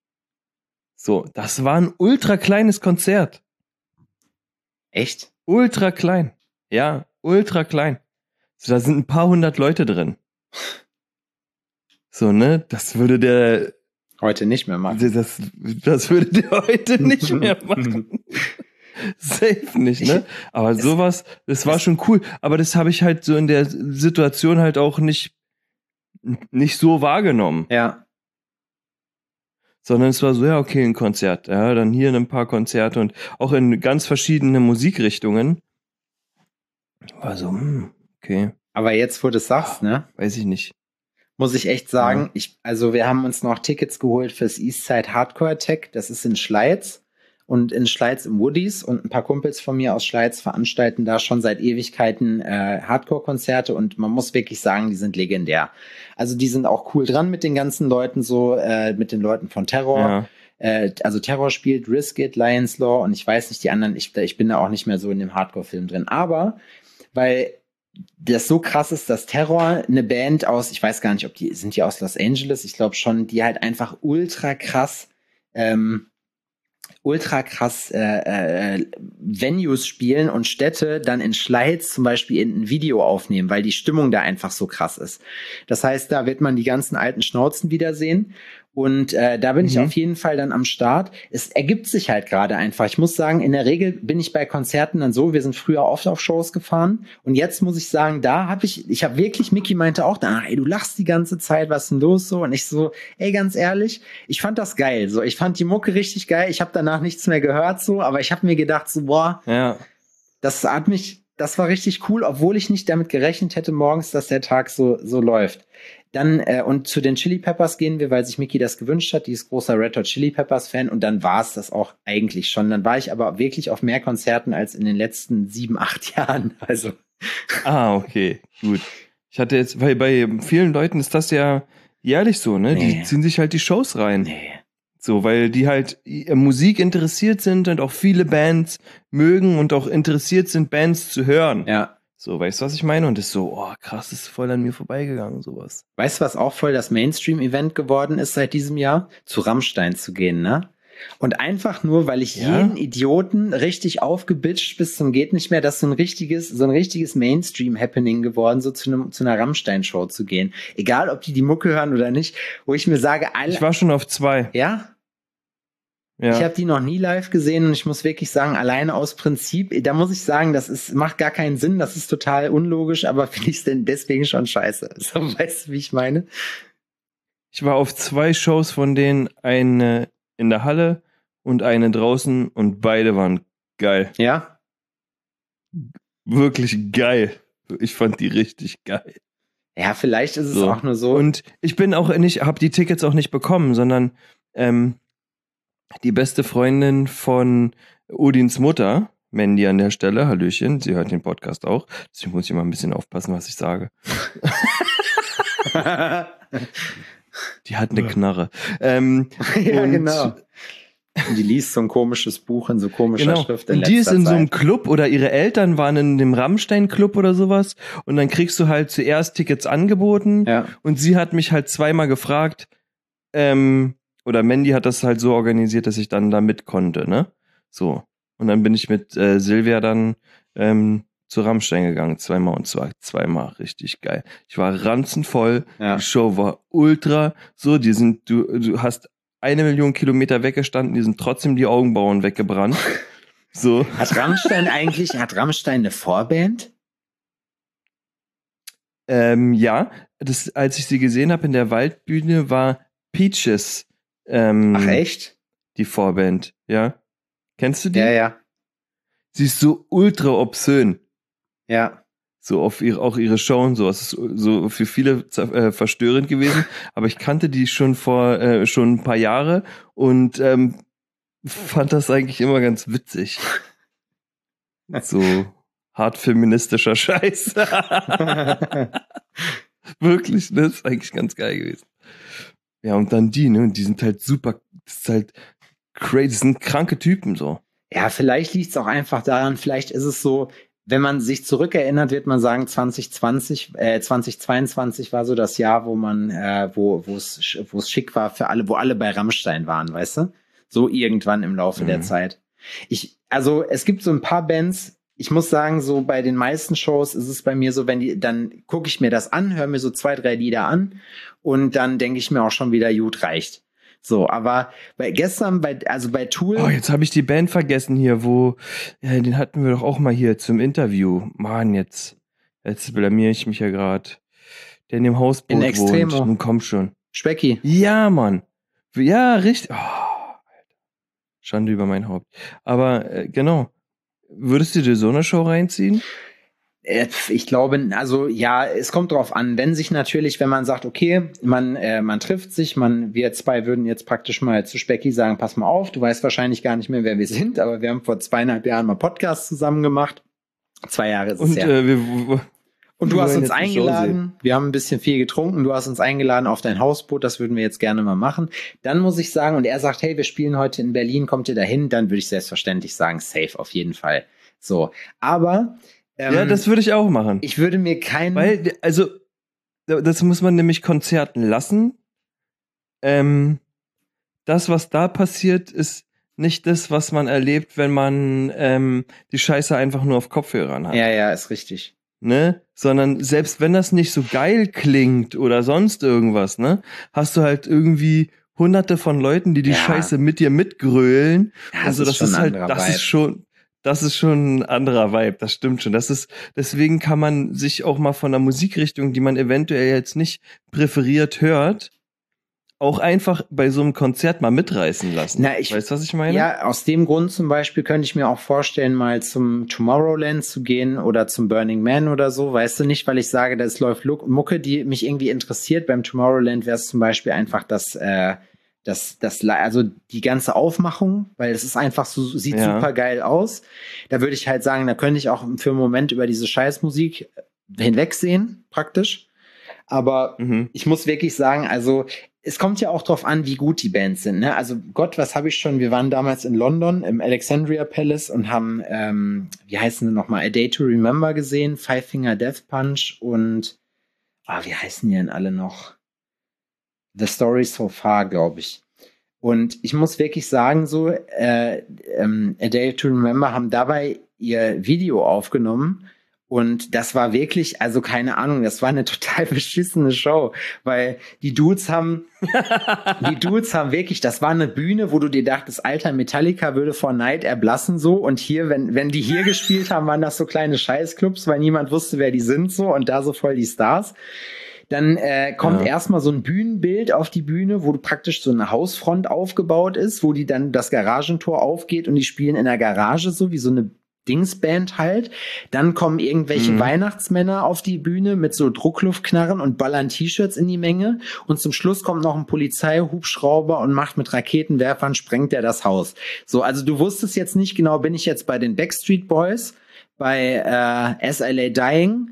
So, das war ein ultra kleines Konzert. Echt? Ultra klein. Ja, ultra klein. So, da sind ein paar hundert Leute drin. So, ne? Das würde der heute nicht mehr machen. Das, das würde der heute nicht mehr machen. Safe nicht, ne? Aber sowas, das war schon cool. Aber das habe ich halt so in der Situation halt auch nicht nicht so wahrgenommen. Ja. Sondern es war so, ja, okay, ein Konzert. Ja, dann hier ein paar Konzerte und auch in ganz verschiedene Musikrichtungen. War so, hm, okay. Aber jetzt, wo du es sagst, ne? Weiß ich nicht. Muss ich echt sagen, ja. ich, also wir haben uns noch Tickets geholt fürs Eastside Hardcore Attack. Das ist in Schleiz. Und in Schleiz im Woodies, und ein paar Kumpels von mir aus Schleiz veranstalten da schon seit Ewigkeiten äh, Hardcore-Konzerte, und man muss wirklich sagen, die sind legendär. Also die sind auch cool dran mit den ganzen Leuten, so äh, mit den Leuten von Terror. Ja. Äh, also Terror spielt, Risk It, Lions Law, und ich weiß nicht, die anderen, ich, ich bin da auch nicht mehr so in dem Hardcore-Film drin. Aber, weil das so krass ist, dass Terror eine Band aus, ich weiß gar nicht, ob die, sind die aus Los Angeles? Ich glaube schon, die halt einfach ultra krass ähm, ultra krass äh, äh, Venues spielen und Städte dann in Schleiz zum Beispiel in ein Video aufnehmen, weil die Stimmung da einfach so krass ist. Das heißt, da wird man die ganzen alten Schnauzen wiedersehen. Und äh, da bin ich Mhm. auf jeden Fall dann am Start. Es ergibt sich halt gerade einfach. Ich muss sagen, in der Regel bin ich bei Konzerten dann so, wir sind früher oft auf Shows gefahren. Und jetzt muss ich sagen, da habe ich, ich habe wirklich, Micky meinte auch danach, ey, du lachst die ganze Zeit, was ist denn los so? Und ich so, ey, ganz ehrlich, ich fand das geil. So, ich fand die Mucke richtig geil. Ich habe danach nichts mehr gehört so, aber ich habe mir gedacht so, boah, Ja. das hat mich, das war richtig cool, obwohl ich nicht damit gerechnet hätte morgens, dass der Tag so so läuft. Dann, äh, und zu den Chili Peppers gehen wir, weil sich Micky das gewünscht hat. Die ist großer Red Hot Chili Peppers Fan und dann war es das auch eigentlich schon. Dann war ich aber wirklich auf mehr Konzerten als in den letzten sieben, acht Jahren. Also. Ah, okay, gut. Ich hatte jetzt, weil bei vielen Leuten ist das ja jährlich so, ne? Nee. Die ziehen sich halt die Shows rein. Nee. So, weil die halt äh, Musik interessiert sind und auch viele Bands mögen und auch interessiert sind, Bands zu hören. Ja. So, weißt du, was ich meine? Und ist so, oh, krass, ist voll an mir vorbeigegangen, sowas. Weißt du, was auch voll das Mainstream-Event geworden ist seit diesem Jahr? Zu Rammstein zu gehen, ne? Und einfach nur, weil ich Ja? jeden Idioten richtig aufgebitscht bis zum geht nicht mehr, das ist so ein richtiges, so ein richtiges Mainstream-Happening geworden, so zu einem, zu einer Rammstein-Show zu gehen. Egal, ob die die Mucke hören oder nicht, wo ich mir sage, alle, Ich war schon auf zwei. ja? Ja. Ich habe die noch nie live gesehen und ich muss wirklich sagen, alleine aus Prinzip, da muss ich sagen, das ist, macht gar keinen Sinn, das ist total unlogisch, aber finde ich es denn deswegen schon scheiße. So, weißt du, wie ich meine? Ich war auf zwei Shows von denen, eine in der Halle und eine draußen und beide waren geil. Ja? Wirklich geil. Ich fand die richtig geil. Ja, vielleicht ist es So. auch nur so. Und ich bin auch nicht, habe die Tickets auch nicht bekommen, sondern ähm, die beste Freundin von Odins Mutter, Mandy an der Stelle, Hallöchen, sie hört den Podcast auch, deswegen muss ich immer ein bisschen aufpassen, was ich sage. Die hat eine Knarre. Ähm, ja, und- genau. Und die liest so ein komisches Buch in so komischer Genau. Schrift. In Und die ist letzter in so einem Zeit. Club oder ihre Eltern waren in dem Rammstein-Club oder sowas und dann kriegst du halt zuerst Tickets angeboten Ja. und sie hat mich halt zweimal gefragt, ähm, oder Mandy hat das halt so organisiert, dass ich dann da mit konnte, ne? So. Und dann bin ich mit äh, Silvia dann ähm, zu Rammstein gegangen, zweimal und zwar zweimal richtig geil. Ich war ranzenvoll, Ja. die Show war ultra, so, die sind, du, du hast eine Million Kilometer weggestanden, die sind trotzdem die Augenbrauen weggebrannt. So. Hat Rammstein eigentlich, hat Rammstein eine Vorband? Ähm, ja, das, als ich sie gesehen habe in der Waldbühne, war Peaches ähm, Ach, echt? die Vorband, ja. Kennst du die? Ja, ja. Sie ist so ultra obszön. Ja. So auf ihre, auch ihre Show und so. Es ist so für viele äh, verstörend gewesen. Aber ich kannte die schon vor äh, schon ein paar Jahre und ähm, fand das eigentlich immer ganz witzig. So hart feministischer Scheiß. Wirklich, ne? Das ist eigentlich ganz geil gewesen. Ja, und dann die, ne? Und die sind halt super, das ist halt crazy, das sind kranke Typen so. Ja, vielleicht liegt es auch einfach daran, vielleicht ist es so, wenn man sich zurückerinnert, wird man sagen, zwanzig zwanzig, äh, zwanzig zweiundzwanzig war so das Jahr, wo man, äh, wo wo es sch- wo es schick war für alle, wo alle bei Rammstein waren, weißt du? So irgendwann im Laufe der Mhm. Zeit. Ich, also es gibt so ein paar Bands, ich muss sagen, so bei den meisten Shows ist es bei mir so, wenn die, dann gucke ich mir das an, höre mir so zwei, drei Lieder an und dann denke ich mir auch schon wieder, gut, reicht. So, aber bei gestern, bei, also bei Tool. Oh, jetzt habe ich die Band vergessen hier, wo, ja, den hatten wir doch auch mal hier zum Interview. Mann, jetzt, jetzt blamier ich mich ja gerade. Der in dem Hausboot In Extremo. wohnt. Nun komm schon. Specki. Ja, Mann. Ja, richtig. Oh, Alter. Schande über mein Haupt. Aber äh, genau. Würdest du dir so eine Show reinziehen? Äh, Ich glaube, also ja, es kommt drauf an, wenn sich natürlich, wenn man sagt, okay, man, äh, man trifft sich, man, wir zwei würden jetzt praktisch mal zu Specki sagen, pass mal auf, du weißt wahrscheinlich gar nicht mehr, wer wir sind, aber wir haben vor zweieinhalb Jahren mal Podcasts zusammen gemacht. Zwei Jahre ist es Und her. äh, wir, Und du wir hast wollen uns jetzt eine Show eingeladen, wir haben ein bisschen viel getrunken, du hast uns eingeladen auf dein Hausboot, das würden wir jetzt gerne mal machen. Dann muss ich sagen, und er sagt, hey, wir spielen heute in Berlin, kommt ihr dahin? Dann würde ich selbstverständlich sagen, safe, auf jeden Fall. So, aber ähm, ja, das würde ich auch machen. ich würde mir keinen... Weil, also, das muss man nämlich Konzerten lassen. Ähm, das, was da passiert, ist nicht das, was man erlebt, wenn man ähm, die Scheiße einfach nur auf Kopfhörern hat. ja, ja, ist richtig. Ne? Sondern selbst wenn das nicht so geil klingt oder sonst irgendwas, ne, hast du halt irgendwie hunderte von Leuten, die die Ja. Scheiße mit dir mitgrölen. Ja, also das das ist schon ist ein halt, anderer das Vibe. ist schon, das ist schon ein anderer Vibe, das stimmt schon. Das ist, deswegen kann man sich auch mal von einer Musikrichtung, die man eventuell jetzt nicht präferiert hört, auch einfach bei so einem Konzert mal mitreißen lassen. Na, ich- weißt du, was ich meine? Ja, aus dem Grund zum Beispiel könnte ich mir auch vorstellen, mal zum Tomorrowland zu gehen oder zum Burning Man oder so. Weißt du, nicht, weil ich sage, das läuft Lu- Mucke, die mich irgendwie interessiert. Beim Tomorrowland wäre es zum Beispiel einfach das, äh, das, das, also die ganze Aufmachung, weil es ist einfach so, sieht Ja. super geil aus. Da würde ich halt sagen, da könnte ich auch für einen Moment über diese Scheißmusik hinwegsehen, praktisch. Aber Mhm. ich muss wirklich sagen, also es kommt ja auch drauf an, wie gut die Bands sind. Ne? Also Gott, was habe ich schon? Wir waren damals in London im Alexandria Palace und haben, ähm, wie heißen sie nochmal, A Day to Remember gesehen, Five Finger Death Punch und, ah, wie heißen die denn alle noch? The Story So Far, glaube ich. Und ich muss wirklich sagen, so, äh, ähm, A Day to Remember haben dabei ihr Video aufgenommen. Und das war wirklich, also keine Ahnung, das war eine total beschissene Show, weil die Dudes haben, die Dudes haben wirklich, das war eine Bühne, wo du dir dachtest, alter, Metallica würde vor Neid erblassen so. Und hier, wenn, wenn die hier gespielt haben, waren das so kleine Scheißclubs, weil niemand wusste, wer die sind so und da so voll die Stars. Dann äh, kommt Ja. erstmal so ein Bühnenbild auf die Bühne, wo du praktisch so eine Hausfront aufgebaut ist, wo die dann das Garagentor aufgeht und die spielen in der Garage so wie so eine Dingsband halt. Dann kommen irgendwelche Mhm. Weihnachtsmänner auf die Bühne mit so Druckluftknarren und ballern T-Shirts in die Menge. Und zum Schluss kommt noch ein Polizeihubschrauber und macht mit Raketenwerfern, sprengt er das Haus. So, also du wusstest jetzt nicht genau, bin ich jetzt bei den Backstreet Boys, bei äh, S L A Dying?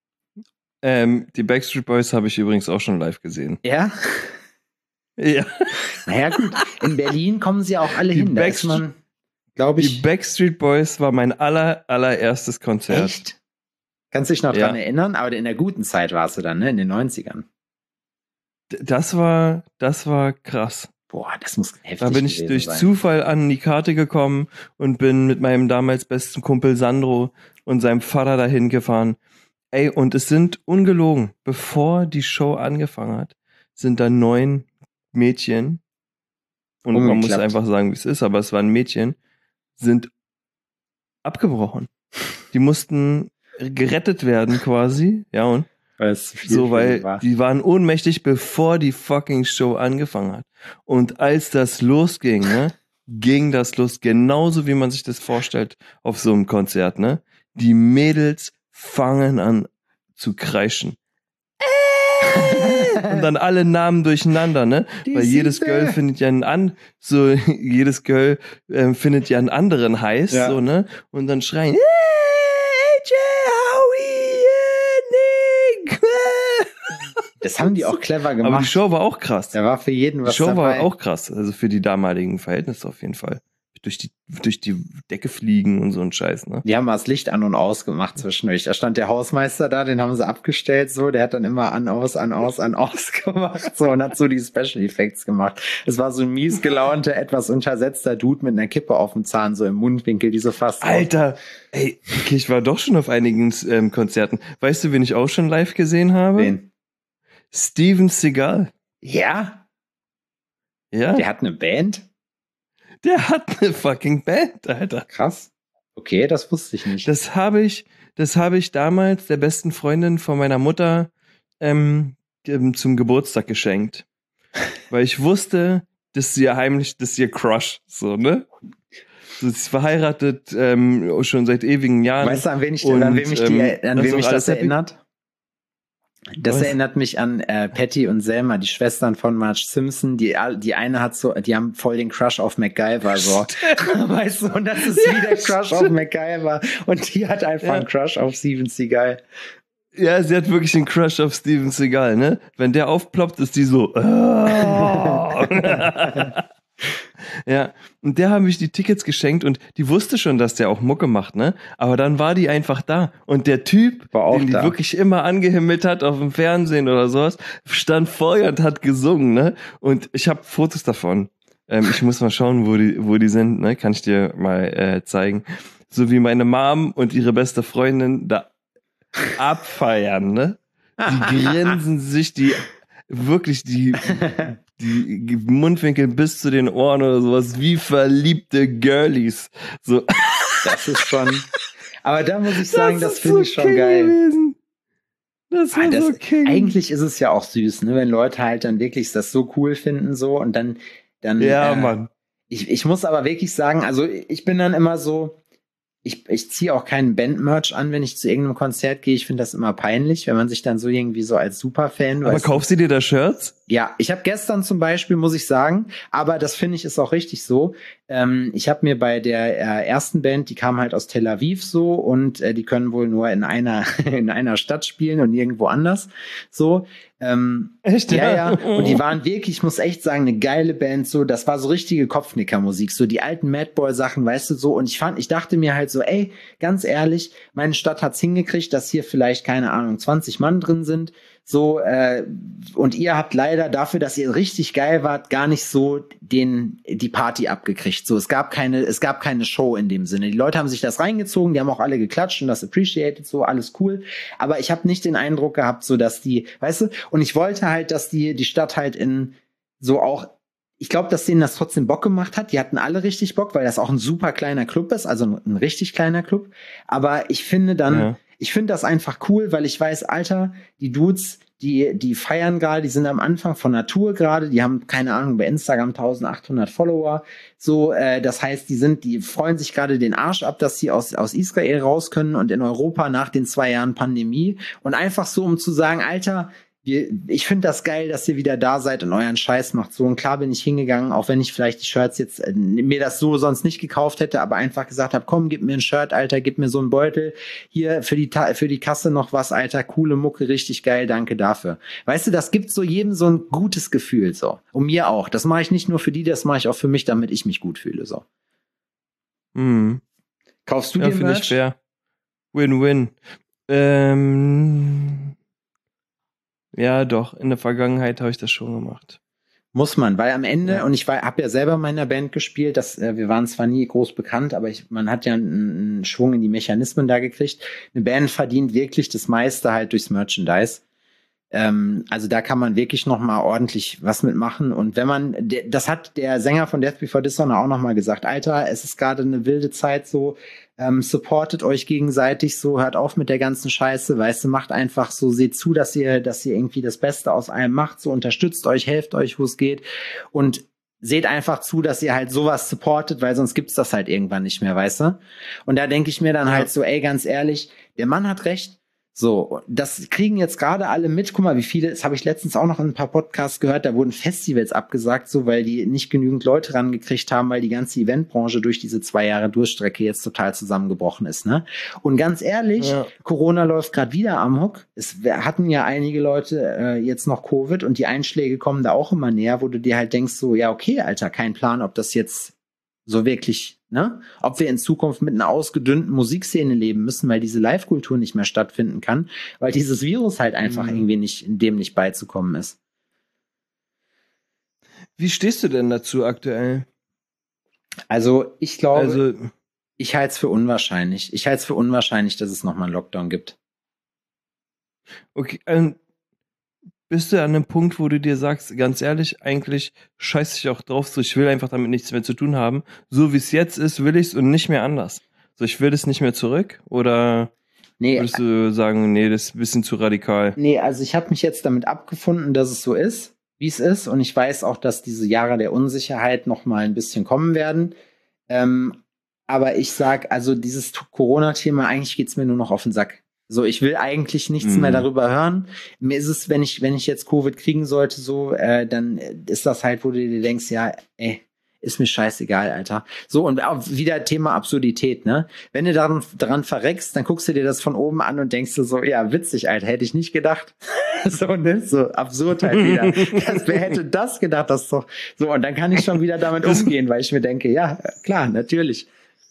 Ähm, die Backstreet Boys habe ich übrigens auch schon live gesehen. Ja? Ja. Naja, gut. In Berlin kommen sie auch alle Die hin. Da ist Backstreet- man, glaube Die ich, Backstreet Boys war mein aller, allererstes Konzert. echt. Kannst dich noch Ja. dran erinnern? Aber in der guten Zeit warst du dann, ne? In den neunzigern. D- Das war, das war krass. Boah, das muss heftig Da bin ich gewesen durch sein. Zufall an die Karte gekommen und bin mit meinem damals besten Kumpel Sandro und seinem Vater dahin gefahren. Ey, und es sind ungelogen, bevor die Show angefangen hat, sind da neun Mädchen, und man muss Umgeklappt. einfach sagen, wie es ist, aber es waren Mädchen, sind abgebrochen. Die mussten gerettet werden quasi, ja, und Weil es viel, so, viel weil war. die waren ohnmächtig, bevor die fucking Show angefangen hat. Und als das losging, ne, ging das los, genauso wie man sich das vorstellt auf so einem Konzert, ne? Die Mädels fangen an zu kreischen. Und dann alle Namen durcheinander, ne? Die Weil jedes Siebe. Girl findet ja einen an, so jedes Girl ähm, findet ja einen anderen heiß, Ja. so, ne? Und dann schreien, hey, A J, Howie, yeah, Nick. Das haben die auch clever gemacht. Aber die Show war auch krass. Da war für jeden Die was Show dabei. war auch krass, also für die damaligen Verhältnisse auf jeden Fall. Durch die, durch die Decke fliegen und so ein Scheiß, ne? Die haben mal das Licht an und aus gemacht zwischendurch. Da stand der Hausmeister da, den haben sie abgestellt, so. Der hat dann immer an, aus, an, aus, an, aus gemacht, so. Und hat so die Special Effects gemacht. Es war so ein mies gelaunter, etwas untersetzter Dude mit einer Kippe auf dem Zahn, so im Mundwinkel, die so fast. Alter, ey, okay, ich war doch schon auf einigen ähm, Konzerten. Weißt du, wen ich auch schon live gesehen habe? Wen? Steven Seagal. Ja? Ja, Der hat eine Band? der hat eine fucking Band, Alter. Krass. Okay, das wusste ich nicht. Das habe ich, das habe ich damals der besten Freundin von meiner Mutter ähm, ähm, zum Geburtstag geschenkt. Weil ich wusste, dass sie ja heimlich, dass sie ihr Crush, so, ne? Sie ist verheiratet, ähm, schon seit ewigen Jahren. Weißt du, an wen, ich, Und, an wem mich, die, ähm, an das wem ist mich auch das alles happy. erinnert? Das Was? erinnert mich an äh, Patty und Selma, die Schwestern von Marge Simpson. Die, die eine hat so, die haben voll den Crush auf MacGyver, so. Weißt du, und das ist Ja, wie der Crush stimmt. auf MacGyver. Und die hat einfach Ja. einen Crush auf Steven Seagal. Ja, sie hat wirklich einen Crush auf Steven Seagal, ne? Wenn der aufploppt, ist die so. "Ah." Ja, und der habe ich die Tickets geschenkt und die wusste schon, dass der auch Mucke macht, ne? Aber dann war die einfach da. Und der Typ, War auch den die da. wirklich immer angehimmelt hat auf dem Fernsehen oder sowas, stand vor ihr und hat gesungen, ne? Und ich habe Fotos davon. Ähm, ich muss mal schauen, wo die, wo die sind, ne? Kann ich dir mal äh, zeigen. So wie meine Mom und ihre beste Freundin da abfeiern, ne? Die grinsen sich die wirklich, die die Mundwinkel bis zu den Ohren oder sowas, wie verliebte Girlies. So. Das ist schon, aber da muss ich sagen, das, das finde so ich schon king geil. Gewesen. Das war Ah, das, so king. eigentlich ist es ja auch süß, ne, wenn Leute halt dann wirklich das so cool finden, so, und dann, dann, Ja, äh, Mann. Ich, ich muss aber wirklich sagen, also ich bin dann immer so, ich, ich ziehe auch keinen Band-Merch an, wenn ich zu irgendeinem Konzert gehe. Ich finde das immer peinlich, wenn man sich dann so irgendwie so als Superfan. Aber weißt du, kaufst du dir da Shirts? ja, ich habe gestern zum Beispiel, muss ich sagen, aber das finde ich ist auch richtig so. Ähm, ich habe mir bei der äh, ersten Band, die kam halt aus Tel Aviv so und äh, die können wohl nur in einer in einer Stadt spielen und nirgendwo anders so. Ähm, Echt? ja, ja. Und die waren wirklich, ich muss echt sagen, eine geile Band. So, das war so richtige Kopfnicker-Musik, so die alten Madboy-Sachen, weißt du so. Und ich fand, ich dachte mir halt so, ey, ganz ehrlich, meine Stadt hat's hingekriegt, dass hier vielleicht keine Ahnung zwanzig Mann drin sind. So, äh, und ihr habt leider dafür, dass ihr richtig geil wart, gar nicht so den, die Party abgekriegt. So, es gab keine, es gab keine Show in dem Sinne. Die Leute haben sich das reingezogen, die haben auch alle geklatscht und das appreciated, so, alles cool. Aber ich habe nicht den Eindruck gehabt, so, dass die, weißt du, und ich wollte halt, dass die, die Stadt halt in, so auch, ich glaube, dass denen das trotzdem Bock gemacht hat. Die hatten alle richtig Bock, weil das auch ein super kleiner Club ist, also ein, ein richtig kleiner Club. Aber ich finde dann, Ja. ich finde das einfach cool, weil ich weiß, Alter, die Dudes, die, die feiern gerade, die sind am Anfang von Natur gerade, die haben, keine Ahnung, bei Instagram eintausendachthundert Follower, so, äh, das heißt, die sind, die freuen sich gerade den Arsch ab, dass sie aus, aus Israel raus können und in Europa nach den zwei Jahren Pandemie und einfach so, um zu sagen, Alter, wir, ich finde das geil, dass ihr wieder da seid und euren Scheiß macht. So, und klar bin ich hingegangen, auch wenn ich vielleicht die Shirts jetzt äh, mir das so sonst nicht gekauft hätte, aber einfach gesagt habe, komm, gib mir ein Shirt, Alter, gib mir so einen Beutel. Hier für die Ta- für die Kasse noch was, Alter, coole Mucke, richtig geil, danke dafür. Weißt du, das gibt so jedem so ein gutes Gefühl, so. Und mir auch. Das mache ich nicht nur für die, das mache ich auch für mich, damit ich mich gut fühle, so. Mhm. Kaufst du Ja, dir finde ich Merch? fair. Win-win. Ähm, ja, doch. In der Vergangenheit habe ich das schon gemacht. Muss man, weil am Ende, Ja. und ich habe ja selber in meiner Band gespielt, das, äh, wir waren zwar nie groß bekannt, aber ich, man hat ja einen, einen Schwung in die Mechanismen da gekriegt. Eine Band verdient wirklich das meiste halt durchs Merchandise. Ähm, also da kann man wirklich noch mal ordentlich was mitmachen. Und wenn man, der, das hat der Sänger von Death Before Dishonor auch noch mal gesagt, Alter, es ist gerade eine wilde Zeit so, ähm, supportet euch gegenseitig so, hört auf mit der ganzen Scheiße, weißt du, macht einfach so, seht zu, dass ihr, dass ihr irgendwie das Beste aus allem macht, so unterstützt euch, helft euch, wo es geht und seht einfach zu, dass ihr halt sowas supportet, weil sonst gibt's das halt irgendwann nicht mehr, weißt du? Und da denke ich mir dann Ja. halt so, ey, ganz ehrlich, der Mann hat recht. So, das kriegen jetzt gerade alle mit. Guck mal, wie viele, das habe ich letztens auch noch in ein paar Podcasts gehört, da wurden Festivals abgesagt, so weil die nicht genügend Leute rangekriegt haben, weil die ganze Eventbranche durch diese zwei Jahre Durchstrecke jetzt total zusammengebrochen ist, ne? Und ganz ehrlich, Ja. Corona läuft gerade wieder amok. Es hatten ja einige Leute äh, jetzt noch Covid und die Einschläge kommen da auch immer näher, wo du dir halt denkst, so, ja, okay, Alter, kein Plan, ob das jetzt so wirklich, ne? Ob wir in Zukunft mit einer ausgedünnten Musikszene leben müssen, weil diese Live-Kultur nicht mehr stattfinden kann, weil dieses Virus halt einfach Mhm. irgendwie nicht, dem nicht beizukommen ist. Wie stehst du denn dazu aktuell? Also ich glaube, Also, ich halte es für unwahrscheinlich. Ich halte es für unwahrscheinlich, dass es nochmal einen Lockdown gibt. okay, ähm, bist du an einem Punkt, wo du dir sagst, ganz ehrlich, eigentlich scheiße ich auch drauf, so ich will einfach damit nichts mehr zu tun haben. So wie es jetzt ist, will ich es und nicht mehr anders. So, ich will das nicht mehr zurück oder Nee, würdest du sagen, nee, das ist ein bisschen zu radikal? Nee, also ich habe mich jetzt damit abgefunden, dass es so ist, wie es ist. Und ich weiß auch, dass diese Jahre der Unsicherheit noch mal ein bisschen kommen werden. Ähm, aber ich sag, also dieses Corona-Thema, eigentlich geht's mir nur noch auf den Sack. So, ich will eigentlich nichts Mhm. mehr darüber hören. Mir ist es, wenn ich, wenn ich jetzt Covid kriegen sollte, so, äh, dann ist das halt, wo du dir denkst, ja, ey, ist mir scheißegal, Alter. So, und auch wieder Thema Absurdität, ne? Wenn du daran, daran verreckst, dann guckst du dir das von oben an und denkst du so, ja, witzig, Alter, hätte ich nicht gedacht. so, ne? So absurd halt wieder. Das, wer hätte das gedacht? Das ist doch so, und dann kann ich schon wieder damit umgehen, weil ich mir denke, ja, klar, natürlich.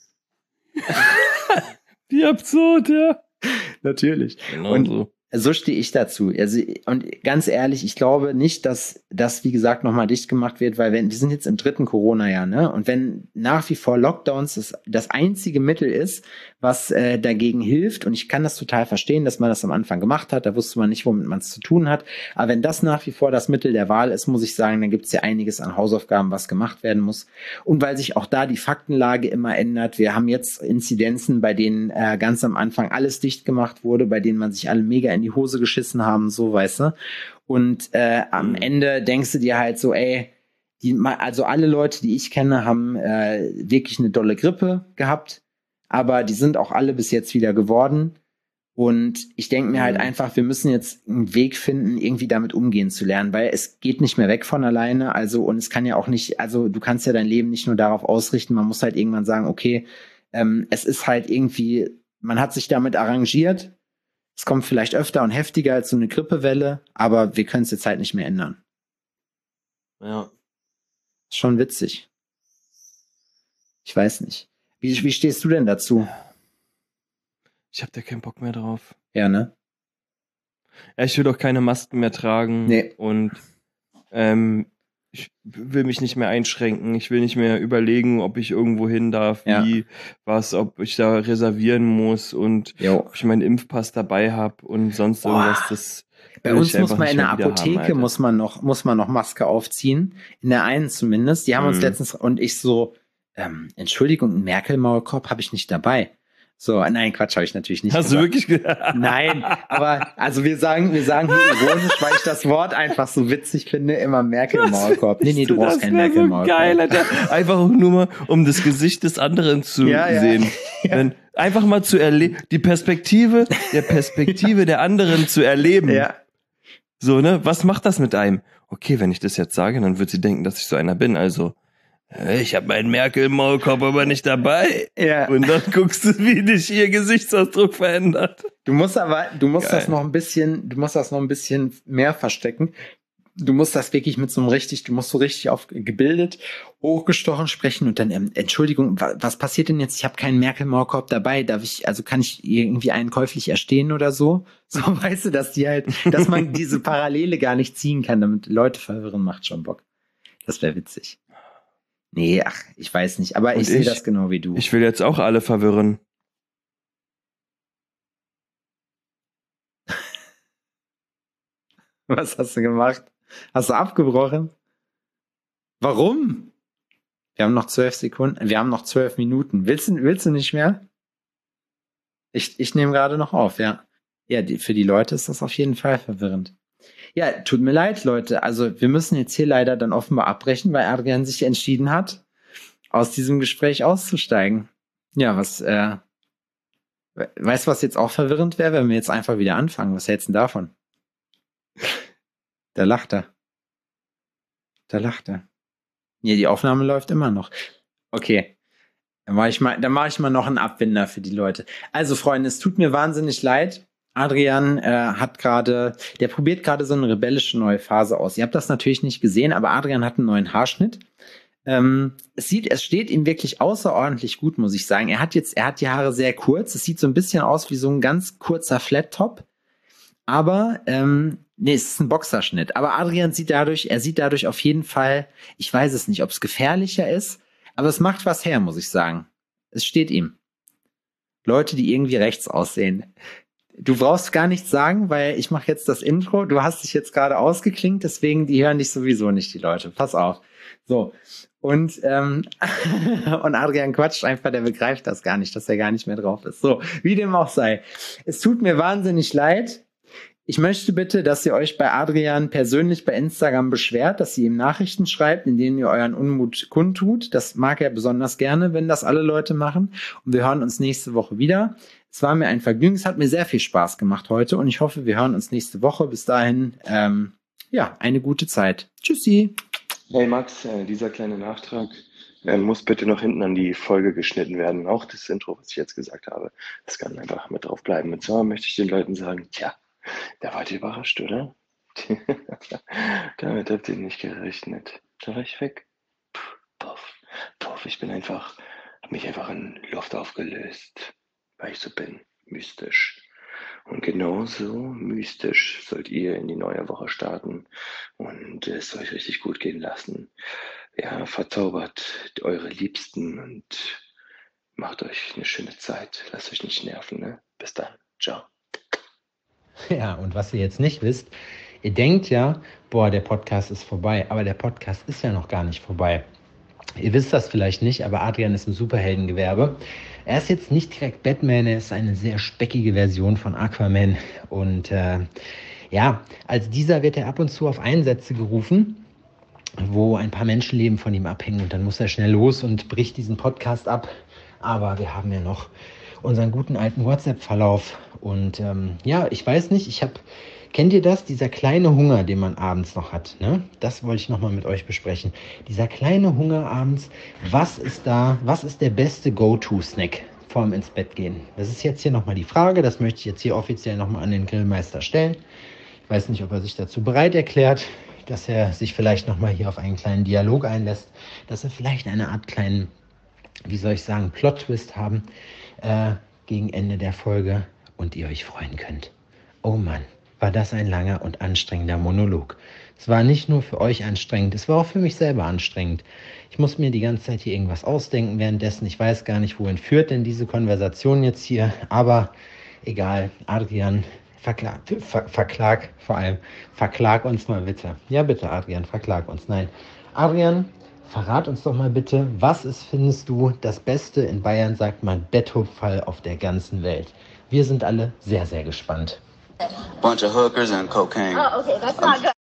Wie absurd, ja. Natürlich. Genau Und so. so stehe ich dazu. Also, und ganz ehrlich, ich glaube nicht, dass das, wie gesagt, nochmal dicht gemacht wird, weil wenn, wir sind jetzt im dritten Corona-Jahr, ne? Und wenn nach wie vor Lockdowns das, das einzige Mittel ist, was äh, dagegen hilft. Und ich kann das total verstehen, dass man das am Anfang gemacht hat. Da wusste man nicht, womit man es zu tun hat. Aber wenn das nach wie vor das Mittel der Wahl ist, muss ich sagen, dann gibt es ja einiges an Hausaufgaben, was gemacht werden muss. Und weil sich auch da die Faktenlage immer ändert. Wir haben jetzt Inzidenzen, bei denen äh, ganz am Anfang alles dicht gemacht wurde, bei denen man sich alle mega in die Hose geschissen haben, so, weißt du. Und äh, am Ende denkst du dir halt so, ey, die, also alle Leute, die ich kenne, haben äh, wirklich eine dolle Grippe gehabt, aber die sind auch alle bis jetzt wieder geworden. Und ich denke mir halt einfach, wir müssen jetzt einen Weg finden, irgendwie damit umgehen zu lernen, weil es geht nicht mehr weg von alleine. Also, und es kann ja auch nicht, also du kannst ja dein Leben nicht nur darauf ausrichten, man muss halt irgendwann sagen, okay, ähm, es ist halt irgendwie, man hat sich damit arrangiert, es kommt vielleicht öfter und heftiger als so eine Grippewelle, aber wir können es jetzt halt nicht mehr ändern. Ja. Schon witzig. Ich weiß nicht. Wie, wie stehst du denn dazu? Ich hab da keinen Bock mehr drauf. Ja, ne? Ja, ich will doch keine Masken mehr tragen. Nee. Und ähm, ich will mich nicht mehr einschränken. Ich will nicht mehr überlegen, ob ich irgendwo hin darf, Ja. wie, was, ob ich da reservieren muss und Jo. ob ich meinen Impfpass dabei habe und sonst Boah. irgendwas. Das Bei will uns ich muss einfach man nicht in mehr der wieder haben, Apotheke Alter. muss man noch muss man noch Maske aufziehen. In der einen zumindest. Die haben uns Mhm. letztens und ich so, ähm, Entschuldigung, einen Merkel-Maulkorb habe ich nicht dabei. So, nein, Quatsch, habe ich natürlich nicht Hast du gesagt. wirklich gesagt? Nein, aber also wir sagen, wir sagen hier ironisch, weil ich das Wort einfach so witzig finde, immer Merkel-Maulkorb. Nee, nee, du brauchst keinen Das wär so Merkel-Maulkorb. geil, Alter. Einfach auch nur mal, um das Gesicht des anderen zu Ja, ja. sehen. Wenn, einfach mal zu erleben, die Perspektive der Perspektive der anderen zu erleben. Ja, So, ne? Was macht das mit einem? Okay, wenn ich das jetzt sage, dann wird sie denken, dass ich so einer bin. Also, äh, ich habe meinen Merkel-Maulkorb aber nicht dabei. ja. Und dann guckst du, wie dich ihr Gesichtsausdruck verändert. Du musst aber, du musst Geil. das noch ein bisschen, du musst das noch ein bisschen mehr verstecken. Du musst das wirklich mit so einem richtig, du musst so richtig auf gebildet, hochgestochen sprechen und dann, ähm, Entschuldigung, wa- was passiert denn jetzt? Ich habe keinen Merkel-Maulkorb dabei. Darf ich, also kann ich irgendwie einen käuflich erstehen oder so? So, weißt du, dass die halt, dass man diese Parallele gar nicht ziehen kann, damit Leute verwirren, macht schon Bock. Das wäre witzig. Nee, ach, ich weiß nicht, aber Und ich sehe ich- das genau wie du. Ich will jetzt auch alle verwirren. Was hast du gemacht? Hast du abgebrochen? Warum? Wir haben noch zwölf Sekunden. Wir haben noch zwölf Minuten. Willst du, willst du nicht mehr? Ich, ich nehme gerade noch auf, ja. Ja, die, für die Leute ist das auf jeden Fall verwirrend. Ja, tut mir leid, Leute. Also wir müssen jetzt hier leider dann offenbar abbrechen, weil Adrian sich entschieden hat, aus diesem Gespräch auszusteigen. Ja, was, äh, we- weißt du, was jetzt auch verwirrend wäre, wenn wir jetzt einfach wieder anfangen? Was hältst du denn davon? Da lacht er. Da lacht er. Nee, die Aufnahme läuft immer noch. Okay. Dann mache ich mal, dann mache ich mal noch einen Abwinder für die Leute. Also, Freunde, es tut mir wahnsinnig leid. Adrian äh, hat gerade, der probiert gerade so eine rebellische neue Phase aus. Ihr habt das natürlich nicht gesehen, aber Adrian hat einen neuen Haarschnitt. Ähm, es sieht, es steht ihm wirklich außerordentlich gut, muss ich sagen. Er hat jetzt, er hat die Haare sehr kurz. Es sieht so ein bisschen aus wie so ein ganz kurzer Flat-Top. Aber, ähm, nee, es ist ein Boxerschnitt. Aber Adrian sieht dadurch, er sieht dadurch auf jeden Fall, ich weiß es nicht, ob es gefährlicher ist, aber es macht was her, muss ich sagen. Es steht ihm. Leute, die irgendwie rechts aussehen. Du brauchst gar nichts sagen, weil ich mache jetzt das Intro. Du hast dich jetzt gerade ausgeklinkt, deswegen, die hören dich sowieso nicht, die Leute. Pass auf. So. Und, ähm, und Adrian quatscht einfach, der begreift das gar nicht, dass er gar nicht mehr drauf ist. So, wie dem auch sei. Es tut mir wahnsinnig leid. Ich möchte bitte, dass ihr euch bei Adrian persönlich bei Instagram beschwert, dass ihr ihm Nachrichten schreibt, in denen ihr euren Unmut kundtut. Das mag er besonders gerne, wenn das alle Leute machen. Und wir hören uns nächste Woche wieder. Es war mir ein Vergnügen. Es hat mir sehr viel Spaß gemacht heute und ich hoffe, wir hören uns nächste Woche. Bis dahin, ähm, ja, eine gute Zeit. Tschüssi. Hey Max, äh, dieser kleine Nachtrag äh, muss bitte noch hinten an die Folge geschnitten werden. Auch das Intro, was ich jetzt gesagt habe, das kann einfach mit drauf bleiben. Und zwar möchte ich den Leuten sagen, tja, da wart ihr überrascht, oder? Damit habt ihr nicht gerechnet. Da war ich weg. Puh, puff, puff, ich bin einfach, hab mich einfach in Luft aufgelöst, weil ich so bin, mystisch. Und genauso mystisch sollt ihr in die neue Woche starten und es euch richtig gut gehen lassen. Ja, verzaubert eure Liebsten und Macht euch eine schöne Zeit. Lasst euch nicht nerven, ne? Bis dann. Ciao. Ja, und was ihr jetzt nicht wisst, ihr denkt ja, boah, der Podcast ist vorbei, aber der Podcast ist ja noch gar nicht vorbei. Ihr wisst das vielleicht nicht, aber Adrian ist im Superheldengewerbe. Er ist jetzt nicht direkt Batman, er ist eine sehr speckige Version von Aquaman. Und äh, ja, als dieser wird er ab und zu auf Einsätze gerufen, wo ein paar Menschenleben von ihm abhängen. Und dann muss er schnell los und bricht diesen Podcast ab. Aber wir haben ja noch unseren guten alten WhatsApp-Verlauf. Und ähm, ja, ich weiß nicht, ich habe... Kennt ihr das? Dieser kleine Hunger, den man abends noch hat, ne? Das wollte ich nochmal mit euch besprechen. Dieser kleine Hunger abends, was ist da, was ist der beste Go-To-Snack vorm ins Bett gehen? Das ist jetzt hier nochmal die Frage, das möchte ich jetzt hier offiziell nochmal an den Grillmeister stellen. Ich weiß nicht, ob er sich dazu bereit erklärt, dass er sich vielleicht nochmal hier auf einen kleinen Dialog einlässt, dass wir vielleicht eine Art kleinen, wie soll ich sagen, Plot-Twist haben äh, gegen Ende der Folge und ihr euch freuen könnt. Oh Mann. War das ein langer und anstrengender Monolog. Es war nicht nur für euch anstrengend, es war auch für mich selber anstrengend. Ich muss mir die ganze Zeit hier irgendwas ausdenken währenddessen. Ich weiß gar nicht, wohin führt denn diese Konversation jetzt hier. Aber egal, Adrian, verklag, ver, verklag vor allem, verklag uns mal bitte. Ja bitte, Adrian, verklag uns. Nein, Adrian, verrat uns doch mal bitte, was ist, findest du, das Beste, in Bayern sagt man, Betthupferl auf der ganzen Welt. Wir sind alle sehr, sehr gespannt. Bunch of hookers and cocaine. Oh, okay, that's not good.